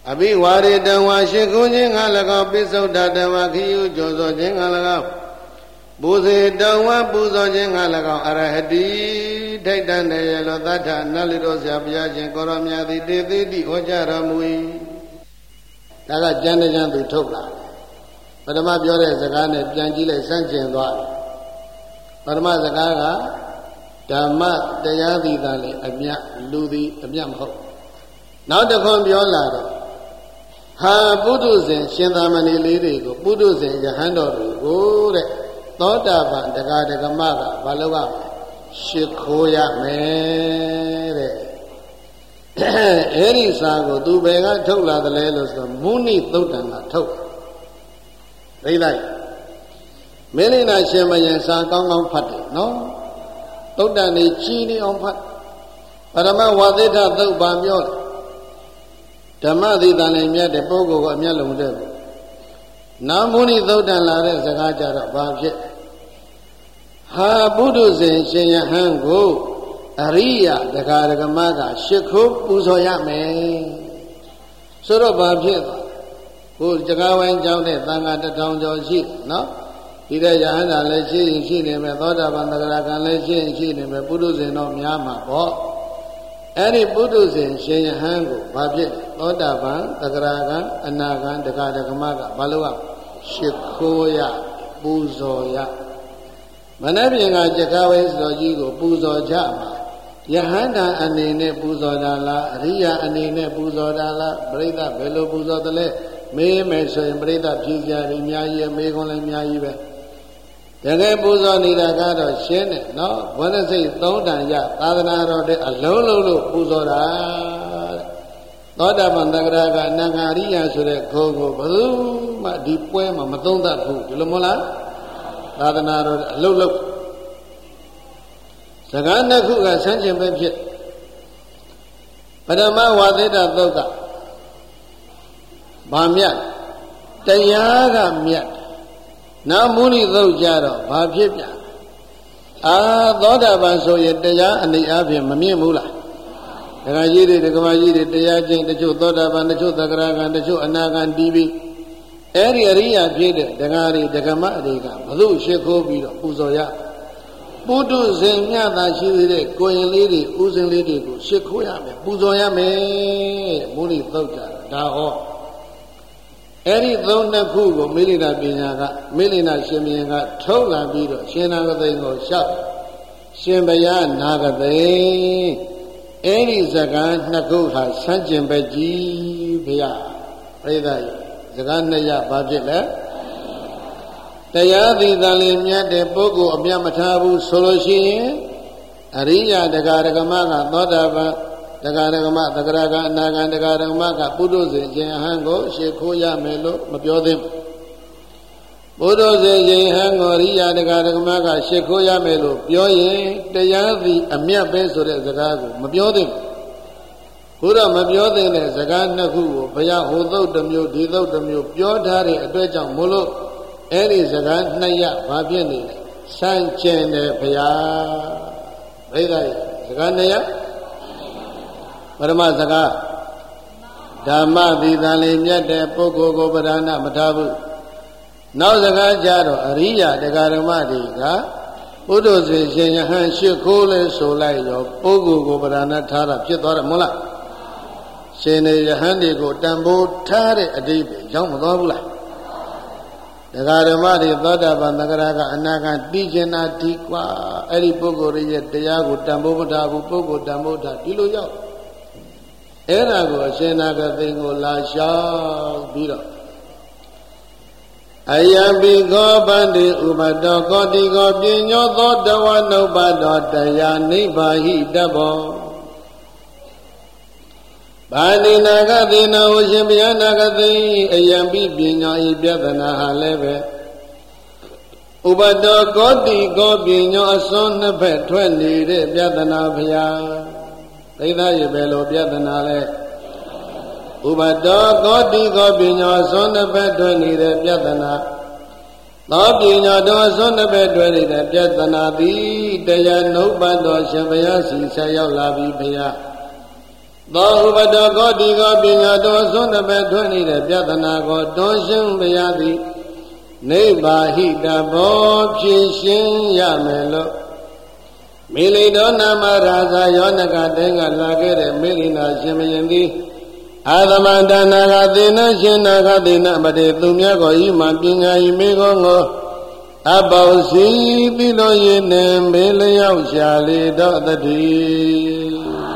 အဘိဝါရေတံဝါရှိခိုးခြင်းငါ၎င်းပိစုဒ္ဓတံဝါခီယုကျော်စောခြင်းငါ၎င်းပူဇေတံဝါပူဇော်ခြင်းငါ၎င်းအရဟတိထိုက်တန်တယ်ရလောသတ္ထနတ်လူတော်ဆရာဘုရားရှင်ကိုရောမြတ်သည်တေသေးတိဟောကြားတော်မူ၏ဒါကကျမ်းတရားသူထုတ်လာပထမပြောတဲ့စကားနဲ့ပြန်ကြည့်လိုက်စမ်းကျင်သွားတယ်ပထမစကားကဓမ္မတရားသည်သာလေအမြတ်လူသည်အမြတ်မဟုတ်နောက်တစ်ခွန်းပြောလာတော့ဟာပုထုဇဉ်ရှင်သာမဏေလေးတွေကိုပုထုဇဉ်ယဟန်တော်တွေကိုတဲ့သောတာပန်တရားဓမ္မကဘာလို့ကရှ िख ိုးရမယ်တဲ့အဲ့ဒီစာကိုသူဘယ်ကထုတ်လာတယ်လဲလို့ဆိုမုနိသုတ်တံကထုတ်သိလိုက်မင်းလိနာရှင်မယံစာကောင်းကောင်းဖတ်တယ်နော်သုတ်တံနေကြီးနေအောင်ဖတ်ပရမဝါသိဋ္ဌသုတ်ပါပြောတယ်ဓမ္မသီတန်လည်းမြတ်တဲ့ပုဂ္ဂိုလ်ကအမြတ်လုံးတဲ့နာမုနိသုတ်တံလာတဲ့စကားကြတော့ဘာဖြစ်ဟာပုထုဇဉ်ရှင်ယဟန်ကိုအရိယဒကာဒကမကရှ िख ိုးပူဇော်ရမယ်ဆိုတော့ဘာဖြစ်သွားကိုစကားဝိုင်းကြောင်းတဲ့သံဃာ1000ကျော်ရှိနော်ဒီတဲ့ယဟန်တာလည်းရှိနေမယ်သောတာပန်သဂရကံလည်းရှိနေမယ်ပုထုဇဉ်တော့များမှာပေါ့အဲ့ဒီပုထုဇဉ်ရှင်ယဟန်ကိုဘာဖြစ်သောတာပန်သဂရကံအနာကံဒကာဒကမကဘာလို့ရှ िख ိုးရပူဇော်ရမနက်ပြင်ကစကားဝိုင်းဆိုကြီးကိုပူဇော်ကြမှာယဟန္တာအနေနဲ့ပူဇော်တာလားအရိယာအနေနဲ့ပူဇော်တာလားပရိသတ်ဘယ်လိုပူဇော်တယ်လဲမေးမယ်ဆိုရင်ပရိသတ်ဖြေကြတယ်အများကြီးမေးခွန်းလည်းအများကြီးပဲတကယ်ပူဇော်နေတာကတော့ရှင်းတယ်နော်ဝဏ္ဏစိတ်3တန်ရသာသနာတော်တဲ့အလုံးလုံးလို့ပူဇော်တာသောတာပန်သဂရကအနာဂါရိယဆိုတဲ့ခေါ်ကိုဘယ်သူမှဒီပွဲမှာမသုံးသပ်ဘူးဒီလိုမဟုတ်လားသာသနာတော်အလုံးလုံးစကားနှစ်ခုကဆန်းကျင်ပဲဖြစ်ပထမဝါသိတ္တသုတ်ကဗာမြတ်တရားကမြတ်နာမုနိသုတ်ကြတော့ဘာဖြစ်ပြန်သောတာပန်ဆိုရင်တရားအနေအချင်းမမြင်ဘူးလားဒကာကြီးတွေဒကမကြီးတွေတရားချင်းတချို့သောတာပန်တချို့သဂရကံတချို့အနာကံတီးပြီးအဲ့ဒီအရိယာဖြစ်တဲ့ဒကာတွေဒကမတွေကဘလို့ရှ िख ိုးပြီးတော့ပူဇော်ရပုထုဇဉ်မြတ်သာရှိသေးတဲ့ကိုရင်လေးတွေဥစဉ်လေးတွေကိုရှ िख ိုးရမယ်ပူဇော်ရမယ်မုနိသုတ်ကြဒါဟောအဲ့ဒီနှစ်ခုကိုမေလိနာပညာကမေလိနာရှင်ဘုရင်ကထုတ်လာပြီးတော့ရှင်နာဂသိန်းကိုလျှောက်ရှင်ဘုရားနာဂသိန်းအဲ့ဒီစကားနှစ်ခုဟာဆန်းကျင်ပဲကြီးဘုရားပြိဿရဲ့စကားနှစ်ရဘာဖြစ်လဲတရားသည်သာလျှင်မြတ်တဲ့ပုဂ္ဂိုလ်အမြတ်မထားဘူးဆိုလို့ရှိရင်အရိယဒကာဒကမကသောတာပန်ဒကာဒကမသဂရကအနာဂံဒကာဒကမကပုထုဇဉ်ရှင်ဟန်ကိုရှ िख ိုးရမယ်လို့မပြောသင့်ပုထုဇဉ်ရှင်ဟန်ကိုအရိယဒကာဒကမကရှ िख ိုးရမယ်လို့ပြောရင်တရားသည်အမြတ်ပဲဆိုတဲ့စကားကိုမပြောသင့်ခုတော့မပြောသင့်တဲ့စကားနှစ်ခုကိုဘုရားဟိုသုတ်တစ်မျိုးဒီသုတ်တစ်မျိုးပြောထားတဲ့အတွက်ကြောင့်မို့လို့အဲ့ဒီစကားနှစ်ရဘာဖြစ်နေလဲဆန့်ကျင်တယ်ဘုရားဘိဓာစကားနှစ်ရပရမစကားဓမ္မသည်တန်လေမြတ်တဲ့ပုဂ္ဂိုလ်ကိုပဓာနမထားဘူးနောက်စကားကြတော့အရိယဒကာဓမ္မတွေကပုထုဇဉ်ရှင်ယဟန်ရှ िख ိုးလဲဆိုလိုက်ရောပုဂ္ဂိုလ်ကိုပဓာနထားတာဖြစ်သွားတယ်မဟုတ်လားရှင်နေယဟန်တွေကိုတန်ဖိုးထားတဲ့အတိတ်ပဲရောက်မသွားဘူးလားဒကာဓမ္မတွေသောတာပန်သဂရကအနာဂံတိကျင်နာဒီကွာအဲ့ဒီပုဂ္ဂိုလ်ရဲ့တရားကိုတန်ဖိုးမထားဘူးပုဂ္ဂိုလ်တန်ဖိုးထားဒီလိုရောက်အဲ့ဒါကိုအရှင်နာဂသိန်းကိုလာလျှောက်ပြီးတော့အယံပိကောပန္တိဥပတောကောတိကောပညောသောတဝနုပတောတရားနိဗ္ဗာဟိတဘောဘာနိနာဂသေနဝရှင်ဘုရားနာဂသိအယံပိပညာဤပြဒနာဟာလည်းပဲဥပတောကောတိကောပညောအစွန်းနှစ်ဖက်ထွက်နေတဲ့ပြဒနာဘုရားသိသားရပဲလို့ပြဒနာလဲဥပတောကောတိကောပညောအစွန်းနှစ်ဖက်ထွက်နေတဲ့ပြဒနာသောပညာတော်အစွန်းနှစ်ဖက်ထွက်နေတဲ့ပြဒနာသည်တရားနှုတ်ပတ်တော်ရှင်ဘုရားစီဆက်ရောက်လာပြီဘုရားသောဥပဒေကောတိကောပညာတော်စွန့်တဲ့ထွန်းနေတဲ့ပြဿနာကိုတွန်းရှင်းပြရသည်နိဗ္ဗာဟိတဘောဖြည့်ရှင်းရမယ်လို့မိလိတော်နာမရာဇာယောနကတဲကလာခဲ့တဲ့မိလိနာရှင်မယင်သည်အာသမန္တနာကသေနရှင်နာကသေနမတေသူမြတ်ကိုဤမှာပညာဤမိကောကိုအပေါစီသီလိုရည်နေမေလျောက်ရှာလေတော့တည်း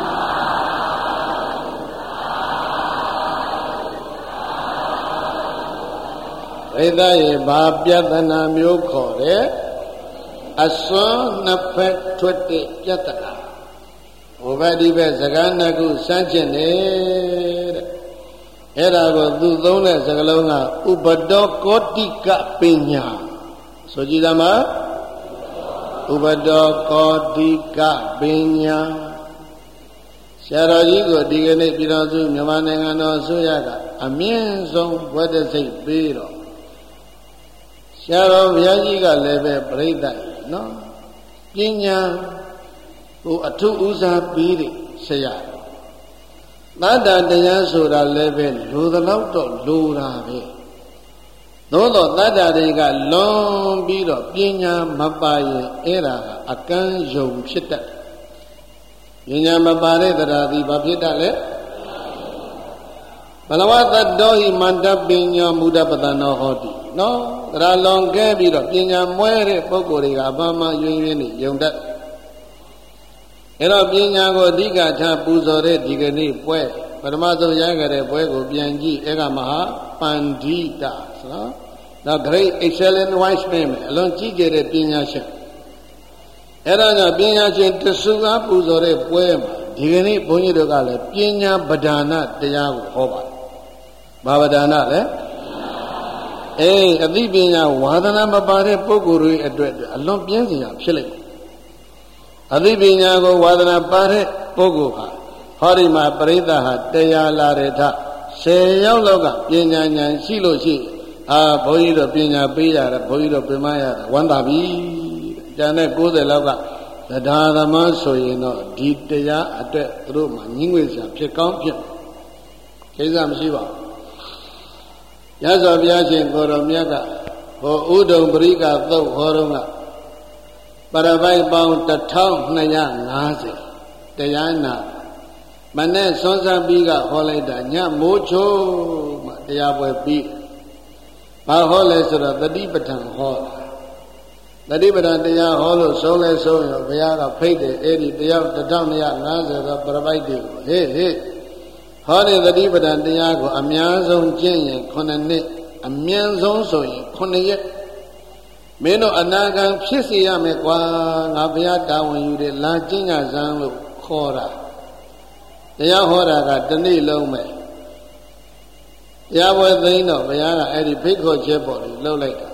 ဝိသယေဘာပြဿနာမျိုးခေါ်တဲ့အစွမ်းနှစ်ဖက်ထွက်တဲ့ပြဿနာဟိုဘက်ဒီဘက်စကားနှစ်ခုစမ်းကျင်နေတဲ့အဲ့ဒါကိုသူသုံးတဲ့စကားလုံးကဥပဒောကောတိကပညာဆိုကြည်သားမှာဥပဒောကောတိကပညာဆရာတော်ကြီးကိုဒီကနေ့ပြည်တော်စုမြန်မာနိုင်ငံတော်အစိုးရကအမြင့်ဆုံးဘွဲ့တစိတ်ပေးတော့ဆရာတော်ဘုရားကြီးကလည်းပဲပြိဿနော်ပညာဟိုအထုဥစားပြီးတဲ့ဆရာသတ္တတရားဆိုတာလည်းပဲလိုသလောက်တော့လိုတာပဲသို့တော့သတ္တတွေကလွန်ပြီးတော့ပညာမပါရင်အဲ့ဒါကအကန့်ယုံဖြစ်တတ်ပညာမပါတဲ့တရားသည်ဘာဖြစ်တတ်လဲဘလဝတ္တောဟိမန္တပညာမူဒပတနောဟောတိနော်တရားလွန်ခဲ့ပြီးတော့ပညာမွဲတဲ့ပုဂ္ဂိုလ်တွေကဘာမှယွင်းယွင်းနေယုံတတ်အဲ့တော့ပညာကိုအဓိကထားပူဇော်တဲ့ဒီကနေ့ပွဲပထမဆုံးရခဲ့တဲ့ပွဲကိုပြန်ကြည့်အဲ့ကမဟာပန္တိတာဆိုနော်နောက် great excellent wise man အလွန်ကြီးကျယ်တဲ့ပညာရှင်အဲ့ဒါကြောင့်ပညာရှင်တဆုကပူဇော်တဲ့ပွဲမှာဒီကနေ့ဘုန်းကြီးတို့ကလည်းပညာပဒာနတရားကိုဟောပါတယ်ဘာပဒာနလဲအသိပညာဝါဒနာမပါတဲ့ပုဂ္ဂိုလ်တွေအတွက်အလွန်ပြင်းစရာဖြစ်လိမ့်မယ်အသိပညာကိုဝါဒနာပါတဲ့ပုဂ္ဂိုလ်ဟာဟောဒီမှာပရိသတ်ဟာတရားလာတဲ့ထ10ယောက်လောက်ကပညာဉာဏ်ရှိလို့ရှိဘုန်းကြီးတို့ပညာပေးရတယ်ဘုန်းကြီးတို့ပြမရတယ်ဝမ်းသာပြီကျန်တဲ့90လောက်ကတရားသမားဆိုရင်တော့ဒီတရားအတွက်သူတို့မှညှင်းငွေစရာဖြစ်ကောင်းဖြစ်ကိစ္စမရှိပါဘူးရသော်ဘုရားရှင်ကိုတော်မြတ်ကဟောဥဒုံပရိကသုတ်ဟောတော့ကပရပိုက်ပေါင်း1250တရားနာမနဲ့ဆွမ်းစားပြီးကဟောလိုက်တာညမိုးချိုးမှတရားပွဲပြီးဘာဟောလဲဆိုတော့တတိပဋ္ဌာန်ဟောတတိပဋ္ဌာန်တရားဟောလို့ဆုံးလဲဆုံးရောဘုရားကဖိတ်တယ်အဲ့ဒီတရား1250သောပရပိုက်တွေကိုဟေ့ဟောတဲ့တတိပဋ္ဌာန်တရားကိုအများဆုံးကျင့်ရင်9နှစ်အမြန်ဆုံးဆိုရင်9ရက်မင်းတို့အနာဂံဖြစ်စေရမယ်ကွာငါဘုရားတာဝန်ယူတယ်လာကျင့်ကြစမ်းလို့ခေါ်တာတရားဟောတာကတစ်နေ့လုံးပဲတရားပွဲသိမ်းတော့ဘုရားကအဲ့ဒီဖိတ်ခေါ်ချက်ပေါ်လို့လှုပ်လိုက်တာ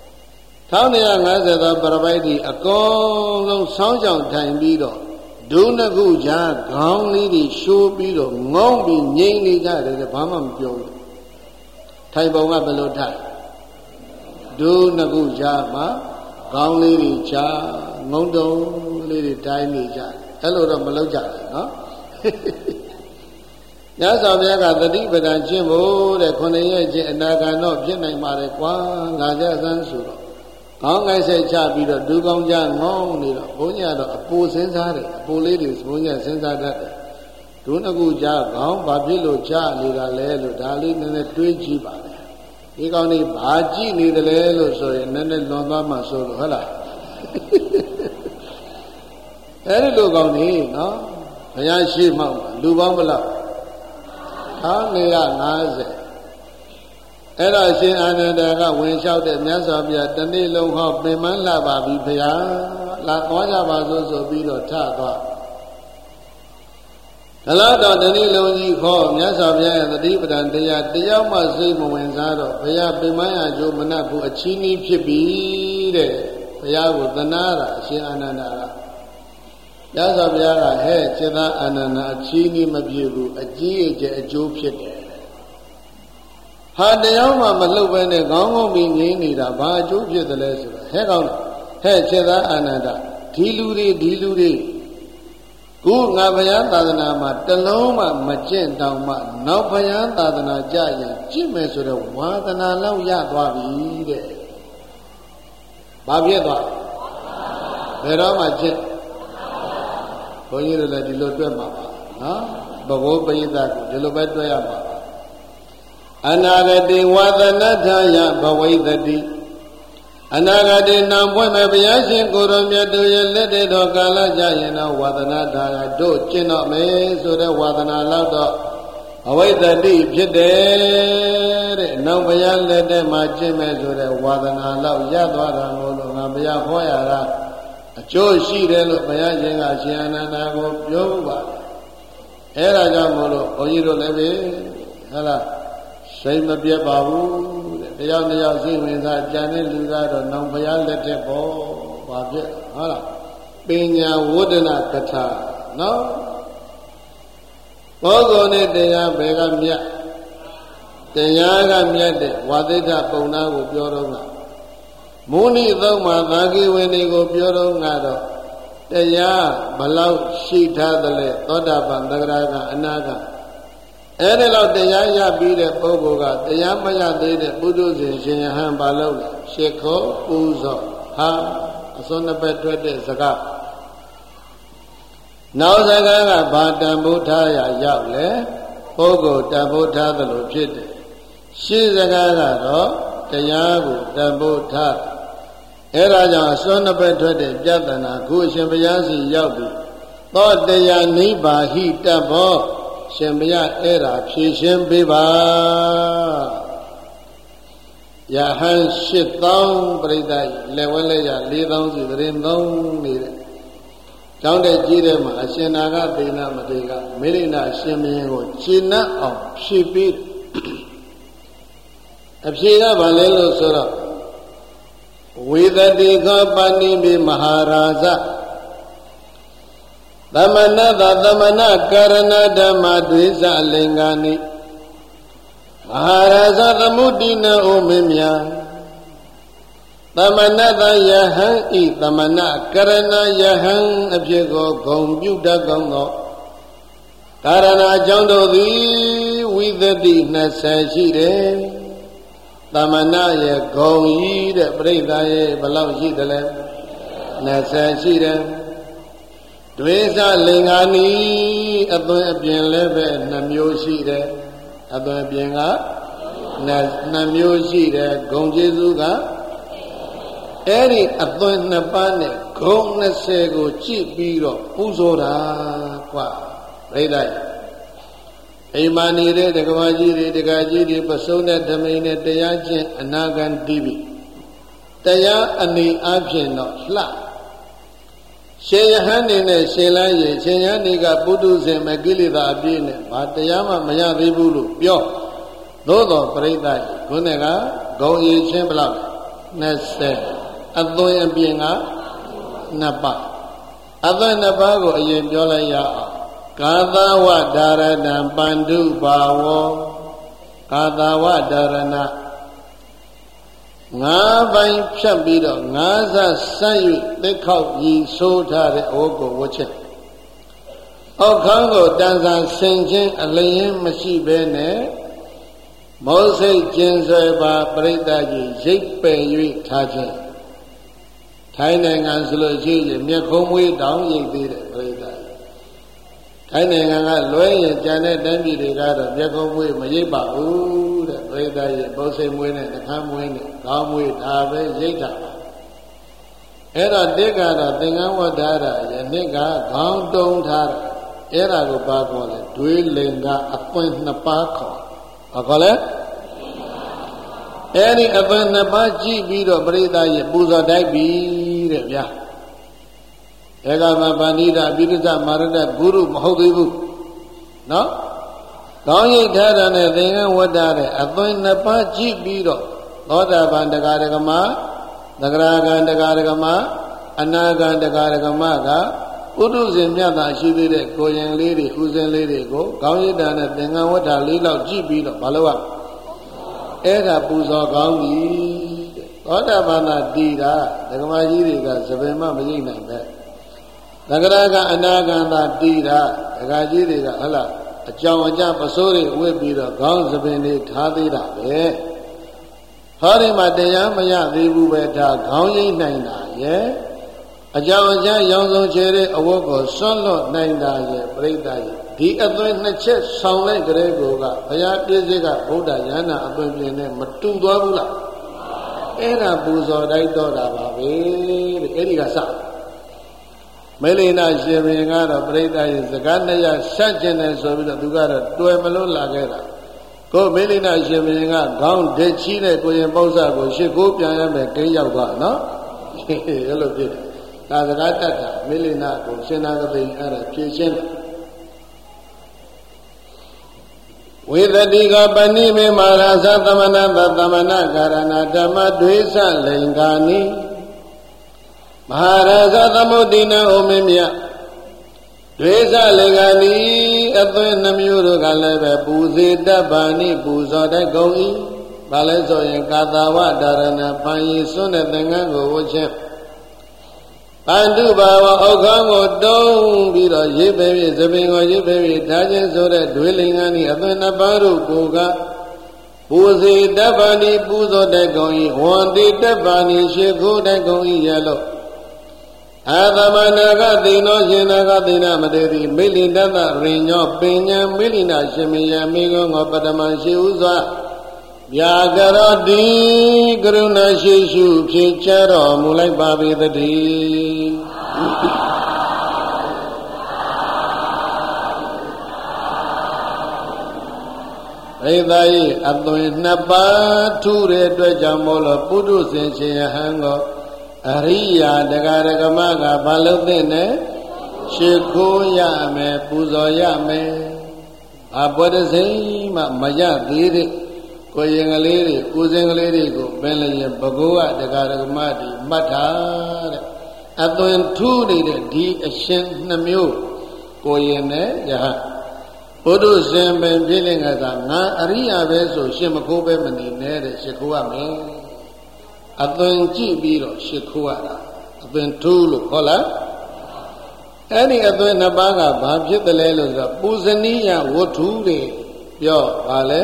1250သောပရပိုက်ဒီအကုန်လုံးဆောင်းကြောင်ထိုင်ပြီးတော့ဒုနှစ်ခုကြားခေါင်းလေးတွေရှိုးပြီးတော့ငုံပြီးငိမ့်နေကြတယ်ဘာမှမပြောဘူးထိုင်ပုံကဘယ်လိုထိုင်ဒုနှစ်ခုကြားမှာခေါင်းလေးတွေကြားငုံတုံလေးတွေတိုင်းနေကြအဲ့လိုတော့မလုပ်ကြဘူးနော်ညသောဘုရားကသတိပဋ္ဌာန်ကျင့်ဖို့တဲ့9ရက်ကျင့်အနာဂံတော့ဖြစ်နိုင်ပါတယ်ကွာငါကြစမ်းဆိုတော့ခေါင်းကိုက်ဆက်ချပြီးတော့ဒူကောင်းကြငေါင်းနေတော့ဘုန်းကြီးကတော့အပူစဉ်းစားတယ်အပူလေးတွေဘုန်းကြီးစဉ်းစားတတ်တယ်ဒုနှစ်ခုကြားခေါင်းဘာဖြစ်လို့ချနေတာလဲလို့ဒါလေးနည်းနည်းတွေးကြည့်ပါလေဒီကောင်းလေးဘာကြည့်နေတယ်လဲလို့ဆိုရင်နည်းနည်းလွန်သွားမှဆိုလို့ဟုတ်လားအဲဒီလိုကောင်းနေနော်ဘုရားရှိမှလူပေါင်းဘလောက်1250အဲ့တော့ရှင်အာနန္ဒာကဝင်လျှောက်တဲ့မြတ်စွာဘုရားတနေ့လုံးဟောပင်မလှပါပြီဘုရားလာသွားကြပါစို့ဆိုပြီးတော့ထသွားဒါတော့တနေ့လုံးကြီးဟောမြတ်စွာဘုရားရဲ့သတိပဋ္ဌာန်တရားတယောက်မှစိတ်မဝင်စားတော့ဘုရားပင်မရကျိုးမနှက်ဘူးအချီးနှီးဖြစ်ပြီတဲ့ဘုရားကိုသနာတာအရှင်အာနန္ဒာကမြတ်စွာဘုရားကဟဲ့စေတအာနန္ဒာအချီးနှီးမပြေဘူးအကြီးအကျယ်အကျိုးဖြစ်တယ်ဟာတရားမှမလှုပ်ပဲနဲ့ခေါင်းငုံပြီးငြိမ်းနေတာဘာအကျိုးဖြစ်တယ်လဲဆိုတော့ဟဲ့ကောင်းဟဲ့စေတအာနန္ဒာဒီလူတွေ Cú ngà phải ăn ta na mà tên lâu mà chuyện đâu mà nó phải ăn ta na chạy chỉ mấy số đó hóa ta na lâu ya toa đi đấy bao nhiêu toa về đó mà chuyện bao nhiêu là đi lột tuyết mà nó bao nhiêu bây giờ đi lột tuyết tuyết mà anagati vadanataya bhawaidati anagati nampwe me biyashin kurumyatu yelete do kala jayena vadanataya do chinno me so de vadana lauk do bhawaidati phit de de nau baya lete ma chin me so de vadana lauk ya twa ta mo lo nga baya hwa ya ra a chou shi de lo baya yin ga Shin Ananda ko pyo ba ai da jaw mo lo boi ji do le be hala Say ma biết bảo để giao này giao gì mình ra cha nên lưu ra rồi nông phải ăn lết đẹp bò và biết hả bên nhà vô định là cắt thà nó có con này để nhà bé cái miệng để nhà cái miệng để và để ra bông na của biểu đâu ngà muốn đi đâu mà ta cái bên này của biểu đâu ngà đó để nhà bà lâu xí tha đấy tốt đã bằng đặc ra cả anh à cả ấy đấy là để nhà nhà bị đấy bao gồm cả để nhà mà nhà đấy đấy bố chú sinh hàng ba lâu là sẽ có bố gió ha số này phải tuyệt để saka nào saka là ba tam bố tha ya yau le bao gồm tam bố tha đó làဖြစ်đấy si saka là đó để nhà của tam bố tha ấy là do số này phải tuyệt để giác đàn à khu sinh bây giờ gì yau bị đó để nhà ní bà hi tam bố Shem bia era phi shem biba ya han shit tông bridai level le ya li tông si trin tông ni de chang de ji de ma Shin Naga Dena ma de ga Merina Shin Myin ko chin na aung phi pi a phi ga ba le lo so ro Vedati ka pani bi Maharaja Tamana karana dhamma dvisa lingani Maharaja tamudina umimya Tamana yahan I tamana karana yahan Abhyego gong byuda gong no Karana jando di Vidati nasa shire Tamana ya gong yi de Prita ye balau shi dale Nasa shire Dvesa lingani atun apin leve namyo shi de atun apin ga namyo shi de gong jesu ga eri atun napa ne gong 20 ko jit pi ro pu so da kwa pritha ai ma ni de dakawa ji de daka ji de pasung ne dhamiin ne taya chin anagan tibi taya ani apin no hla Shin Yahan ne Shin Lai ye Shin Yahan ka Buddhu sin Magilita api ne ba tayama maya thi bu lo pyo tho tho Pritha kun ne ka gong yi chin blau 20 athun apin ga 2 pa athun 2 pa ko ayin pyo lai ya aung Kathawa Dharana Pandu Bhawo Kathawa Dharana Ngã vay phép bị đó ngã ra sai để khóc gì số tha để ô cổ vô chết ô kháng cổ đàn ra sinh chân ở lấy mà sĩ bê nè mô xây chân rơi bà Pritha gì dịch bê yuy tha chân thái này ngàn sự lợi chi gì miệng không quý đóng dịch đi để Pritha thái này ngàn lối gì cha này đánh bị đi ra rồi miệng không quý mà dịch bảo để Pritha gì bố xây mùi này khá mùi này Cao mùi thà với giấy thả Ê ra đế gà ra tình ngã hoa thà ra Yà nế gà gọng đông thà ra Ê ra của bà con là Đuôi lên gà apun napa khó Bà có lẽ Ê ni apun napa chi bí rồi Pritha yà bù sa đáy bí rẹ̀ bia Ê gà mà bà ni ra bí rít sa mà rít ra Guru mà hậu tuy bù Nó Gọng giấy thà ra này tình ngã hoa thà ra Apun napa chi bí rồi Dodabandagarakama, Dagragandagarakama, Anagandagarakama ga, Udu Zimyata Shidire, Goyang lady, Uzen lady go, Gauyadana, Dengawata, Lila, Jibi, Balawa. Era Puzo Gaudi, Dodabana Dida, the Gamajiriga, Savema Majina. သကရာကအနာဂန္တာတိတာဒကာကြီးတွေကဟလာအကြောင်းအကျပစိုးတွေဝစ်ပြီးတော့ခေါင်းစပင်တွေထားသေးတာပဲဟောဒီမှာတရားမရသေးဘူးပဲဒါခေါင်းရိပ်နိုင်တာရဲ့အကြောင်းအကျရောင်စုံချေတဲ့အဝတ်ကိုစွန့်လွတ်နိုင်တာရဲ့ပြိတ္တာရဲ့ဒီအသွင်နှစ်ချက်ဆောင်လိုက်ကြတဲ့ကိုကဘုရားပြည့်စုံကဗုဒ္ဓဉာဏအသွင်ပြင်နဲ့မတူသွားဘူးလားအဲ့ဒါပူဇော်တိုက်တော့တာပါပဲတဲ့အဲ့ဒီကစမေလိနာရှင်ဘုရင်ကတော့ပြိတ္တာရဲ့စကားနဲ့ရဆက်ကျင်တယ်ဆိုပြီးတော့သူကတော့တွေ့မလို့လာခဲ့တာကိုမေလိနာရှင်ဘုရင်ကခေါင်းဒက်ချီးတဲ့ကိုရင်ပု္ပ္ပာကိုရှ िख ိုးပြန်ရမယ်ကိန်းရောက်သွားနော်အဲ့လိုဖြစ်တယ်ဒါစကားတတ်တာမေလိနာကိုရှင်နာကပိအဲ့ဒါဖြည့်ရှင်းတယ်ဝေသတိကပဏိမေမာရသသမဏတသမဏကာရဏဓမ္မဒွေသလိင်္ဂာနိမဟာရသသမုဒ္ဒိနဩမေမြဒွေသလိင်္ဂာနိအသွင်နှမျိုးတို့ကလည်းပဲပူဇေတဗ္ဗာနိပူဇော်တဲ့ကုန်၏ဘာလဲဆိုရင်ကာသဝဒါရဏပန်ရည်စွန်းတဲ့သင်္ကန်းကိုဝတ်ခြင်းပန္တုဘာဝဩဃံကိုတုံးပြီးတော့ရိပ်ပဲပြီးသပင်ကိုရိပ်ပဲပြီးဓာချင်းဆိုတဲ့ဒွေလင်္ကန်းဤအသွင်နှစ်ပါးတို့ကိုကပူဇေတဗ္ဗာနိပူဇော်တဲ့ကုန်၏ဝန္တိတဗ္ဗာနိရှ िख ိုးတဲ့ကုန်၏ရလို့အာသမနာကသိနောရှင်နာကသိနာမတေတိမိလိတတရိညောပညာမိလိနာရှင်မယမိကောငောပတမရှိဥစွာဗျာကရောတိကရုဏာရှိရှုဖြေချတော်မူလိုက်ပါပေတည်းဘိသာယအသွင်နှစ်ပါးထူတဲ့အတွက်ကြောင့်မို့လို့ပုထုဇဉ်ရှင်ယဟန်ကိုအရိယာဒကာဒကမကဘာလို့သိနေရှ िख ိုးရမယ်ပူဇော်ရမယ်အဘွယ်တစိမ့်မှမရသေးတဲ့ကိုရင်ကလေးတွေကိုယ်စင်ကလေးတွေကိုပင်လျင်ဘဂဝဒကာဒကမတိမှတ်ထားတဲ့အသွင်ထူးနေတဲ့ဒီအရှင်နှမျိုးကိုရင်နဲ့ယဟဘုဒ္ဓဇင်ပင်ပြည့်လင်္ကာကငါအရိယာပဲဆိုရှင်မခိုးပဲမနေနဲ့တဲ့ရှ िख ိုးရမယ်အသွင်ကြည့်ပြီးတော့ရှ िख ိုးရတာအသွင်ထူးလို့ဟုတ်လားအဲ့ဒီအသွင်နှစ်ပါးကဘာဖြစ်တယ်လဲလို့ဆိုတော့ပူဇနီယဝတ္ထုတွေပြောပါလေ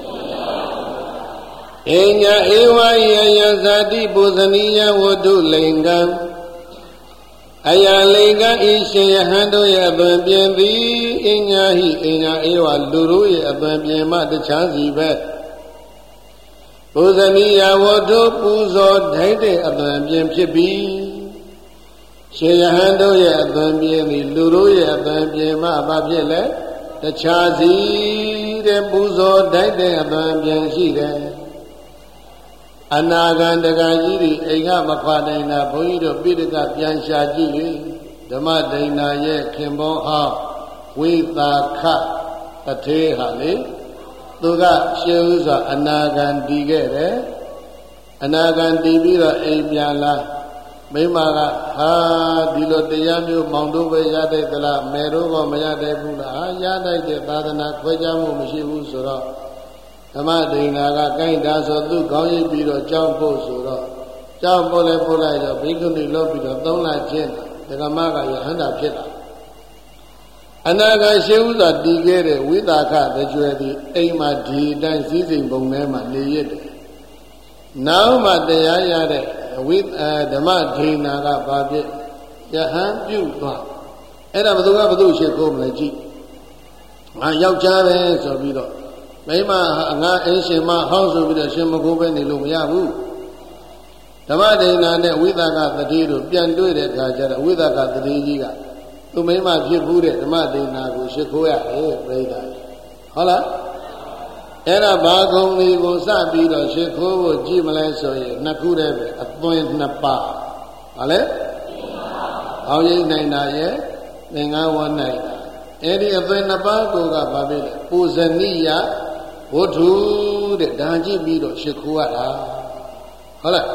အညာဧဝယယဇာတိပူဇနီယဝတ္ထုလိင်္ဂံအယလိင်္ဂံဤရှင်ယဟန်တို့ရဲ့အသွင်ပြင်သည်အညာဟိအညာဧဝလူတို့ရဲ့အသွင်ပြင်မှတခြားစီပဲပူဇနီယဝတ္ထုပူဇော်ထိုက်တဲ့အသွင်ပြင်ဖြစ်ပြီးရှင်ယဟန်တို့ရဲ့အသွင်ပြင်သည်လူတို့ရဲ့အသွင်ပြင်မှဘာဖြစ်လဲတခြားစီတဲ့ပူဇော်ထိုက်တဲ့အသွင်ပြင်ရှိတယ်အနာဂံတကကြီးဒီအိမ်ကမခွာနိုင်တာဘုန်းကြီးတို့ပိဋကပြန်ရှာကြည့်လေဓမ္မဒိဏရဲ့ခင်ပွန်းဟောင်းဝိသာခတထေဟာလေသူကရှေးဥစွာအနာဂံတည်ခဲ့တယ်အနာဂံတည်ပြီးတော့အိမ်ပြန်လာမိမကဟာဒီလိုတရားမျိုးမောင်တို့ပဲရတဲ့သလားမယ်တို့ကမရတဲ့ဘူးလားဟာရတဲ့သာသနာခွဲခြားမှုမရှိဘူးဆိုတော့ဓမ္မဒိဏကကိုင်းတာဆိုသူခေါင်းရိပ်ပြီးတော့ကြောင်းဖို့ဆိုတော့ကြောင်းဖို့လဲပို့လိုက်တော့ဘိက္ခုနီလုပ်ပြီးတော့3လချင်းဒကမကယဟန္တာဖြစ်တာအနာဂတ်ရှိဥစွာတည်ခဲ့တဲ့ဝိသာခတကြွယ်ဒီအိမ်မှာဒီတိုင်းစည်းစိမ်ပုံထဲမှာနေရတယ်နောက်မှတရားရတဲ့ဓမ္မဒိဏကဘာဖြစ်ယဟန်ပြုသွားအဲ့ဒါဘသူရှ िख ိုးမလဲကြည့်ငါယောက်ျားပဲဆိုပြီးတော့မိမငါအင်းရှင်မဟောင်းဆိုပြီးတော့ရှင်မခိုးပဲနေလို့မရဘူးဓမ္မဒိဏနဲ့ဝိသကတတိတို့ပြန်တွေ့တဲ့အခါကျတော့ဝိသကတတိကြီးကသူမိမဖြစ်ဘူးတဲ့ဓမ္မဒိဏကိုရှ िख ိုးရတယ်ပြိဿဟုတ်လားအဲ့ဒါဘာကုံလေးကိုစပြီးတော့ရှ िख ိုးဖို့ကြည့်မလဲဆိုရင်နှစ်ခုတည်းပဲအသွင်နှစ်ပါးဟာလေအောင်ရိပ်နိုင်တာရဲ့သင်္ကန်းဝတ်နိုင်တာအဲ့ဒီအသွင်နှစ်ပါးကိုကဘာဖြစ်လဲပူဇနီယဝတ္ထုတဲ့ဒါကြည့်ပြီးတော့ရှ िख ိုးရတာဟုတ်လား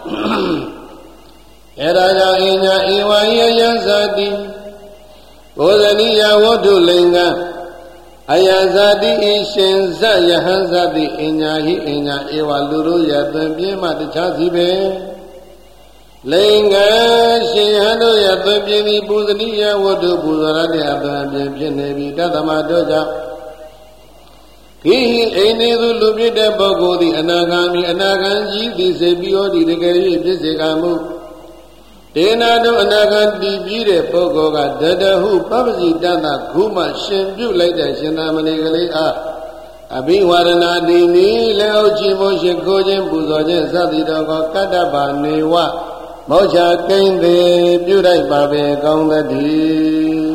အဲ့ဒါကြောင့်အညာဧဝယယဇာတိပူဇနီယဝတ္ထုလိင်္ဂံအယဇာတိဤရှင်ဇယဟန်ဇာတိအညာဟိအညာဧဝလူတို့ရဲ့သွင်ပြင်းမှတခြားစီပဲ Lenga Shihano Yatapini Puzania Wadu Puzaradi Atapin Tatama Doja Ki Enizu Lubida Bogo the Anagami Anaganji the Sebio the Gari Pisikamu Denado Anagan Dibide Bogoga Dada who Papazi Dana Kuma Shimbu like that Shinamani Abiwarana Dini Leo Chimo Shikojem Buzojen Sadidogo Kadaba Newa Moja came the beauty baby gone the day.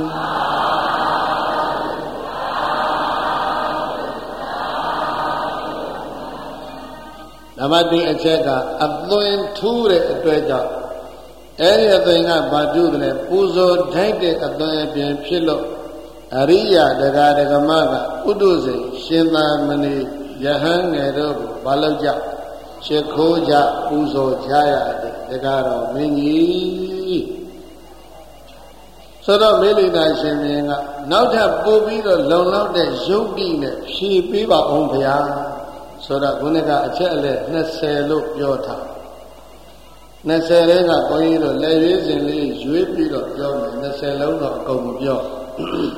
Namadi Acheka, Abdoin Ture at Dredja. Anything about Dudle, Puzo, Tank at the Pilo, Aria, the Gadagamaga, Uduze, Shina Mani, Yahan, Edo, Balaja. Shekoja Puzo Jaya the Garo Mini Soda Melina Shemina, now that Bobby the Lona de Jogine, she be our own Pia, Soda Gunega Achele, Neselo Yota Neserena Coido, ladies and ladies, you be the John, Neselo no Comubio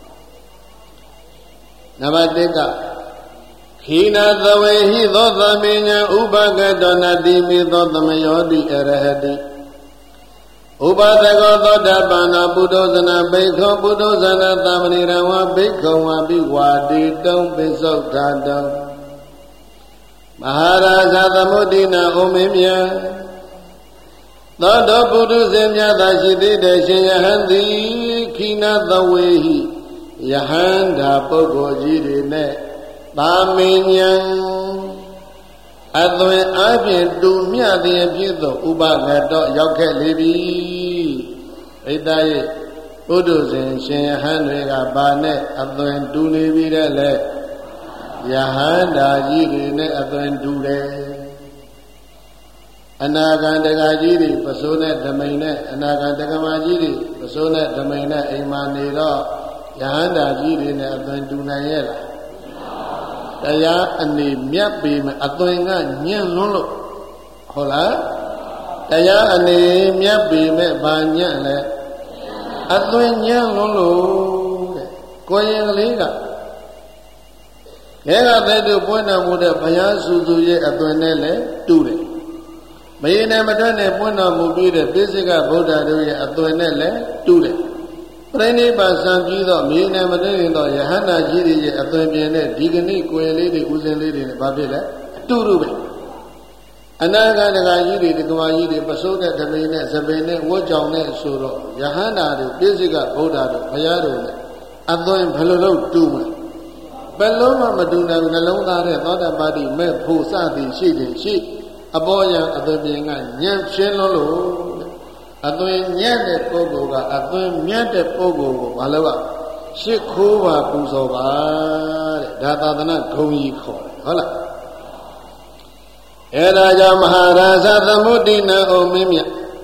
Namadega. Hina the way he thought the Mina Ubaga Donadimi thought the Mayodi Erehedi Uba the God Dabana Budozana Beko Budozana Tamanirawa Beko Wabi Wadi don't be so tanda Maharaja the Modina Omimia Thought Buduzemia that she did a Shayahandi Kina the way he Yahanda Pogoji ne Bamiyan Adwe Abin do Mia the Abido Uba Gado Yoke Libi Edaye Udus and Shahanrega Bane Adwen Duni Videle Yahanda Yiri Adwen Dule Anagandagajiri Pasone Damene Anagandagajiri Pasone Damene Imaniro Yahanda Yiri Adwen Dunayela Taya ani miapi me atoinga nyan lolo, hola. Taya ani miapi me banyak le, atoin nyan lolo. Koyeng liga. Kaya bedu puena muda paya susu ye atoin le ture. Mayina madane puena mubire bisika boda do ye atoin le ture. Prani Basam Jido, Mina Madino, Yahana Jiri, Atonian, Digani, Coeli, Uzen Lady, Babila, Turube. Anaga Nagajiri, the Guayidi, Pasoga, Tamina, Sabine, Wojane, Suro, Yahana, Bisiga, Boda, Payado, Adoin Pelolo, Tuma. Beloma Maduna, Nalona, another body, Me Pusati, she, a boy of the being a Yam Shelolo. Adwen Yade Pogoga, Adwen Yade Pogo, Alava, Shikova Pusova, Dadana Koyi Ko, Hola. Eraja Maharaja the Mudina Omimia.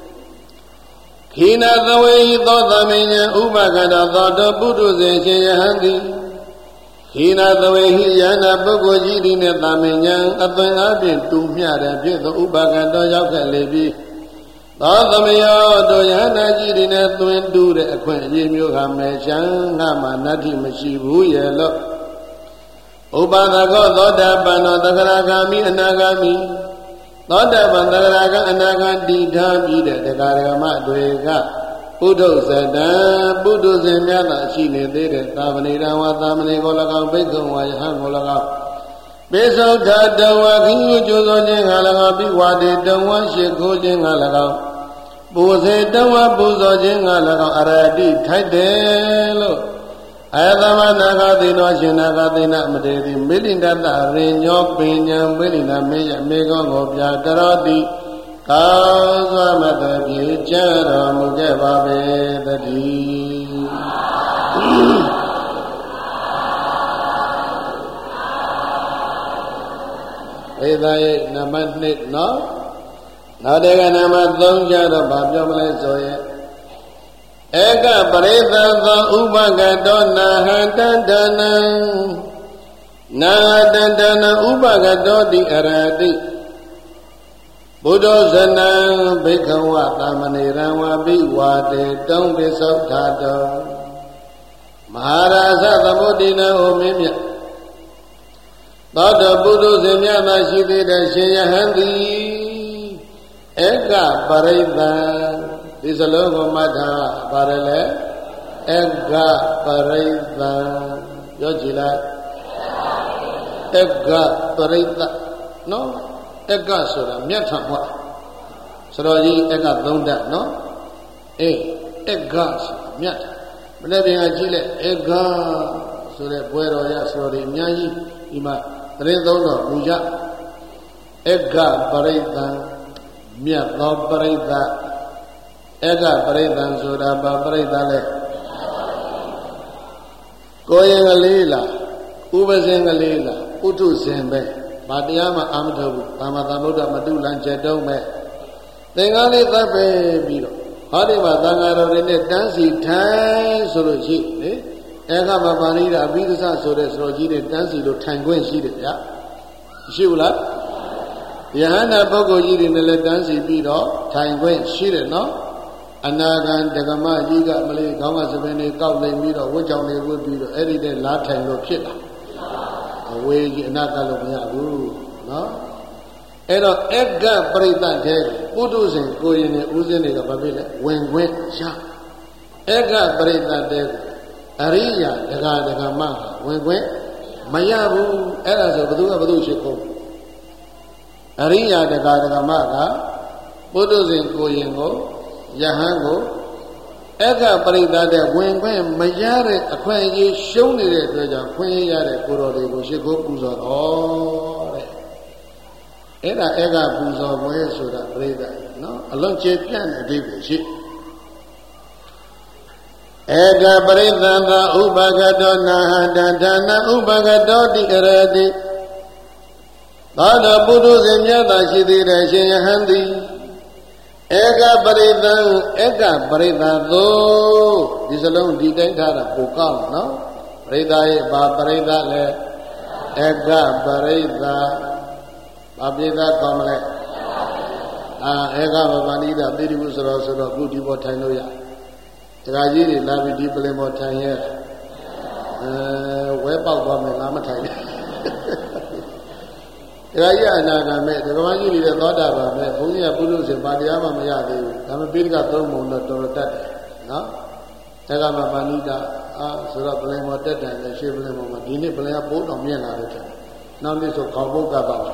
Kina the way he thought the Mina Ubagada thought the Buddhas Handi. Kina the way he Yana Bogoji in the Damina, Adwen Abin, Tumia, the Ubagada Yaka Levi. Tadamaya doyana jirina twin do the acquainted you have mentioned Namanati Mashibu yellow. Obanago, Dodabana, the Garagami, and Nagami. Dodabanaga and Nagan Dita, the Garagama, Duega. Buddha said, Buddha Zemyana, she needed Tavanida, Watamani Golaga, Bacon, Wayhangolaga. Beso Tadawa, King Josojin Halaga, Biwadi, the one she goes in Halaga. Bose Dawa Buzojin Halaga, Aradi, Tidelo. Adama Nagadino, Shinagadina, Madedi, Melinda, Rinyo, Pinyam, Melina, Megan of Yadaradi, Kaza Matabi, Jara, Mugabe, the D. Edaye Namanit no? Nadega Namadon Jara Babjamale Zoya. Ega Pareda Ubaga Donna Handana Nadana Ubaga Dodi Aradi Buddha Zanam Bhikkhava Tamani Rama Bhivade Dam Visauddhata Maharaja Tamudina Omimya Tata Buddha Zemyana Shidida Shayahandi Eka Paraitha This alone Madha Parale Eka Paraitha Yojila Eka Paraitha No Eka Sura Myathamwa Suraji Eka Dunda No Eka Sura Myat Maybe I Chile Eka Sura Puero Ya Suri Nyayi Ima Redono Muja Eka Paraitha Myat No Paraitha Eka Paraitha Sura Paraitha Le Koyenga Lila Ubazenga Lila Utu Zembe Madhyama Amatabu, Tamatamuda Madulan Jedome. Tengali Tabe Biro. Hariva Tangaro in a dancing time Soroji, Ega Mamarida, Vidasa Sores Roji, dancing to Tanguin Sheet, ya. Shula Yana Bogoji in the dancing Biro, Tanguin Sheet, no? Anagan, Degama, Yiga, Malay, Gama Savani, Goblin Biro, which only would be the edited Latin Lopilla. Away Nakalomia, no? Ero Edgar Britan Teg, Udus and Goyin Uzini of Babila, when Sha Edgar Britan Teg, Aria, the Gama, when Mayabu, Eras of Budushiko, Aria, the Gama, Budus and Goyingo, Yahango. Eka Parida de when Mayare acquainted shown it the Quayare Kuro de Bushiko Puzo or Eda Ega Puzo Moesura Breda, no? A long champion, David ship. Ega Breda Ubagadona, Dana Ubagado di Eredi. Dada Budus and Yada Shidi Handi. Ega Parida though this alone detained her Bukal, no? Parida Parida le Ega Parida Babida Kamale Ega Babanida Bidibus Rosero Budi Botanoya Tragedy Lavi Deeply Motanya Web of Lamatai Raya Naga met the Ramani the Loda met only a Budus in Badiama Mayadi, Kamapirga Tomo, not Dorotat, no? Tagama Banida, Sura Blame or Dead and the Shiblim of Madini, play a boat on me another time. Now this will call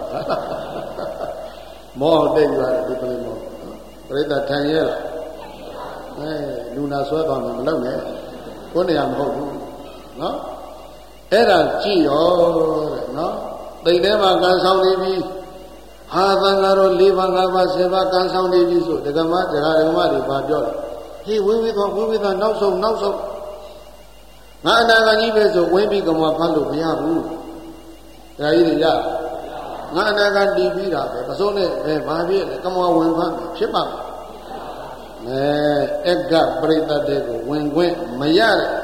more than you are people more. Read that 10 years. Luna sweat on them alone, only I'm home, no? Era Gio, no? They never can sound Levi. Hadangaro, Livanga, Seva can sound Levi. So the Gamma, Badio. He will with her, now so. Nana Nives of Wemby Gamapalo, Yabu. Raida. Nana can Divida, Pasone, Babi, come on, ship up. Edgar Breda Dego, when Mayare.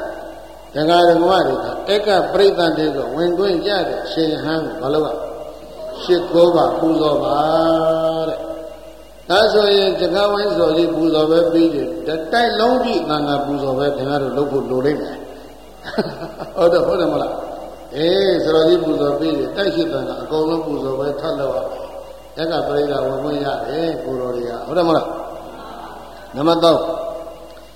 Eka Britan Dego, when going Yard, Shayhan, Palova, Shikova, Puzova. That's why Jagawan or the Puzova beat the time long beat Nanga Puzova, Tanaro Lopo Lorena. Other Mola. Sorry Puzova, Tashitana, Golden Puzova, Talova, Eka Breda, Wamaya, Kuroria, Odamola. Namato.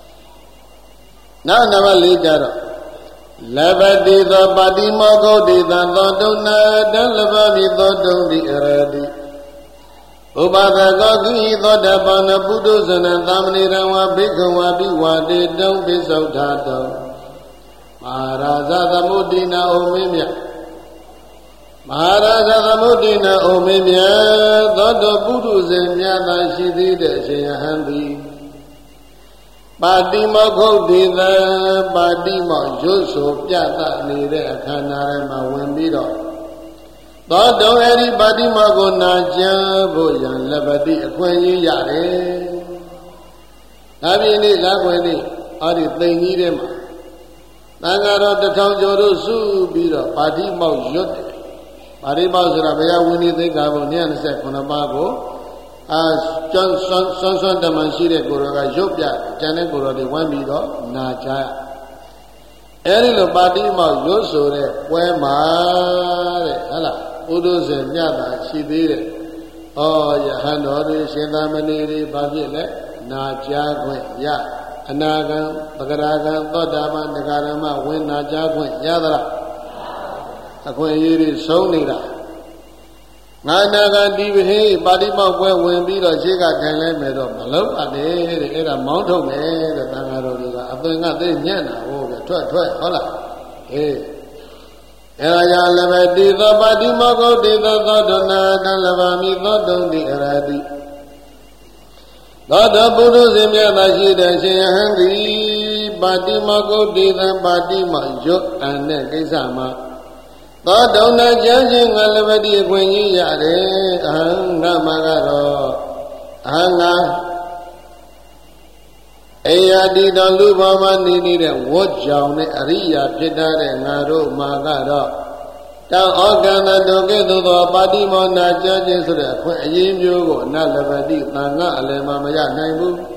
Now never later. Labadi the body mogo di the Dona, Delabadi the Eradi. Ubada Gogi, the Dabana Buddhas and Damni Rama Bikawa Biwadi, don't be so tato. Maharaja the Mudina Omimia. Maharaja the Mudina Omimia, the Buddhas and Yana Shidi, the Shayahandi. Badima Godina, Badima Joseph Yata, Nida, Kanarama, Wembido. Don't anybody Magona, Boyan, Labadi, Aquay Yare. Having it like when they need him. Nangaro the town Joru Bida, Badima Jot. Badima Rabaya, when you think I will near the second Amago. စွန်းတမန်ရှိတဲ့ကိုယ်တော်ကရုပ်ပြကျန်တဲ့ကိုယ်တော်တွေဝမ်းပြီးတော့နာကြရအဲဒီလိုပါတိမောက်ရုပ်ဆိုတဲ့ပွဲမှာတဲ့ဟဲ့လားဥဒုဇဉ်မြတ်တာရှိသေးတယ်ဩယဟန်တော်တွေရှင်သာမဏေတွေဘာဖြစ်လဲနာကြားခွင့်ရအနာဂံပဂရာဂံသောတာပန်တရားဓမ္မဝင်နာကြားခွင့်ရသလားအခွင့်အရေးတွေဆုံးနေတာငါနာဂံဒီဘဟေပါတိမောက်ပွဲဝင်ပြီးတော့ရှေ့ကထိုင်လိုက်မယ်တော့မလုံးပါနဲ့တဲ့အဲ့ဒါမောင်းထုတ်မယ်တဲ့သံဃာတော်တွေကအသွင်ကသိညံ့တာဟုတ်ပဲထွက်ဟုတ်လားအေးအဲ့ဒါကြောင့်လည်းပဲတိသောပါတိမောက်ကိုတိသောသောတနာတလဗာမိသောတုံတိအရတိသောတပုရုဇဉ်မြတ်သာရှိတဲ့ရှင်ယဟန်သည်ပါတိမောက်ကိုတိသံပါတိမောက်ရွတ်အန်တဲ့ကိစ္စမှာသောတုံနာကျမ်းရှင်ငါလည်းပဲဒီအခွင့်ကြီးရတယ်အဟံငါမှာကတော့အဟံငါအေယတိတော်လူဘောမှာနေနေတဲ့ဝတ်ကြောင်နဲ့အရိယာဖြစ်တဲ့ငါတို့မှာကတော့တောင်ဩကန္တတို့ကဲ့သို့သောပါတိမောနာကျမ်းခြင်းဆိုတဲ့အခွင့်အရေးမျိုးကိုအနလဘတိသံဃာအလယ်မှာမရနိုင်ဘူး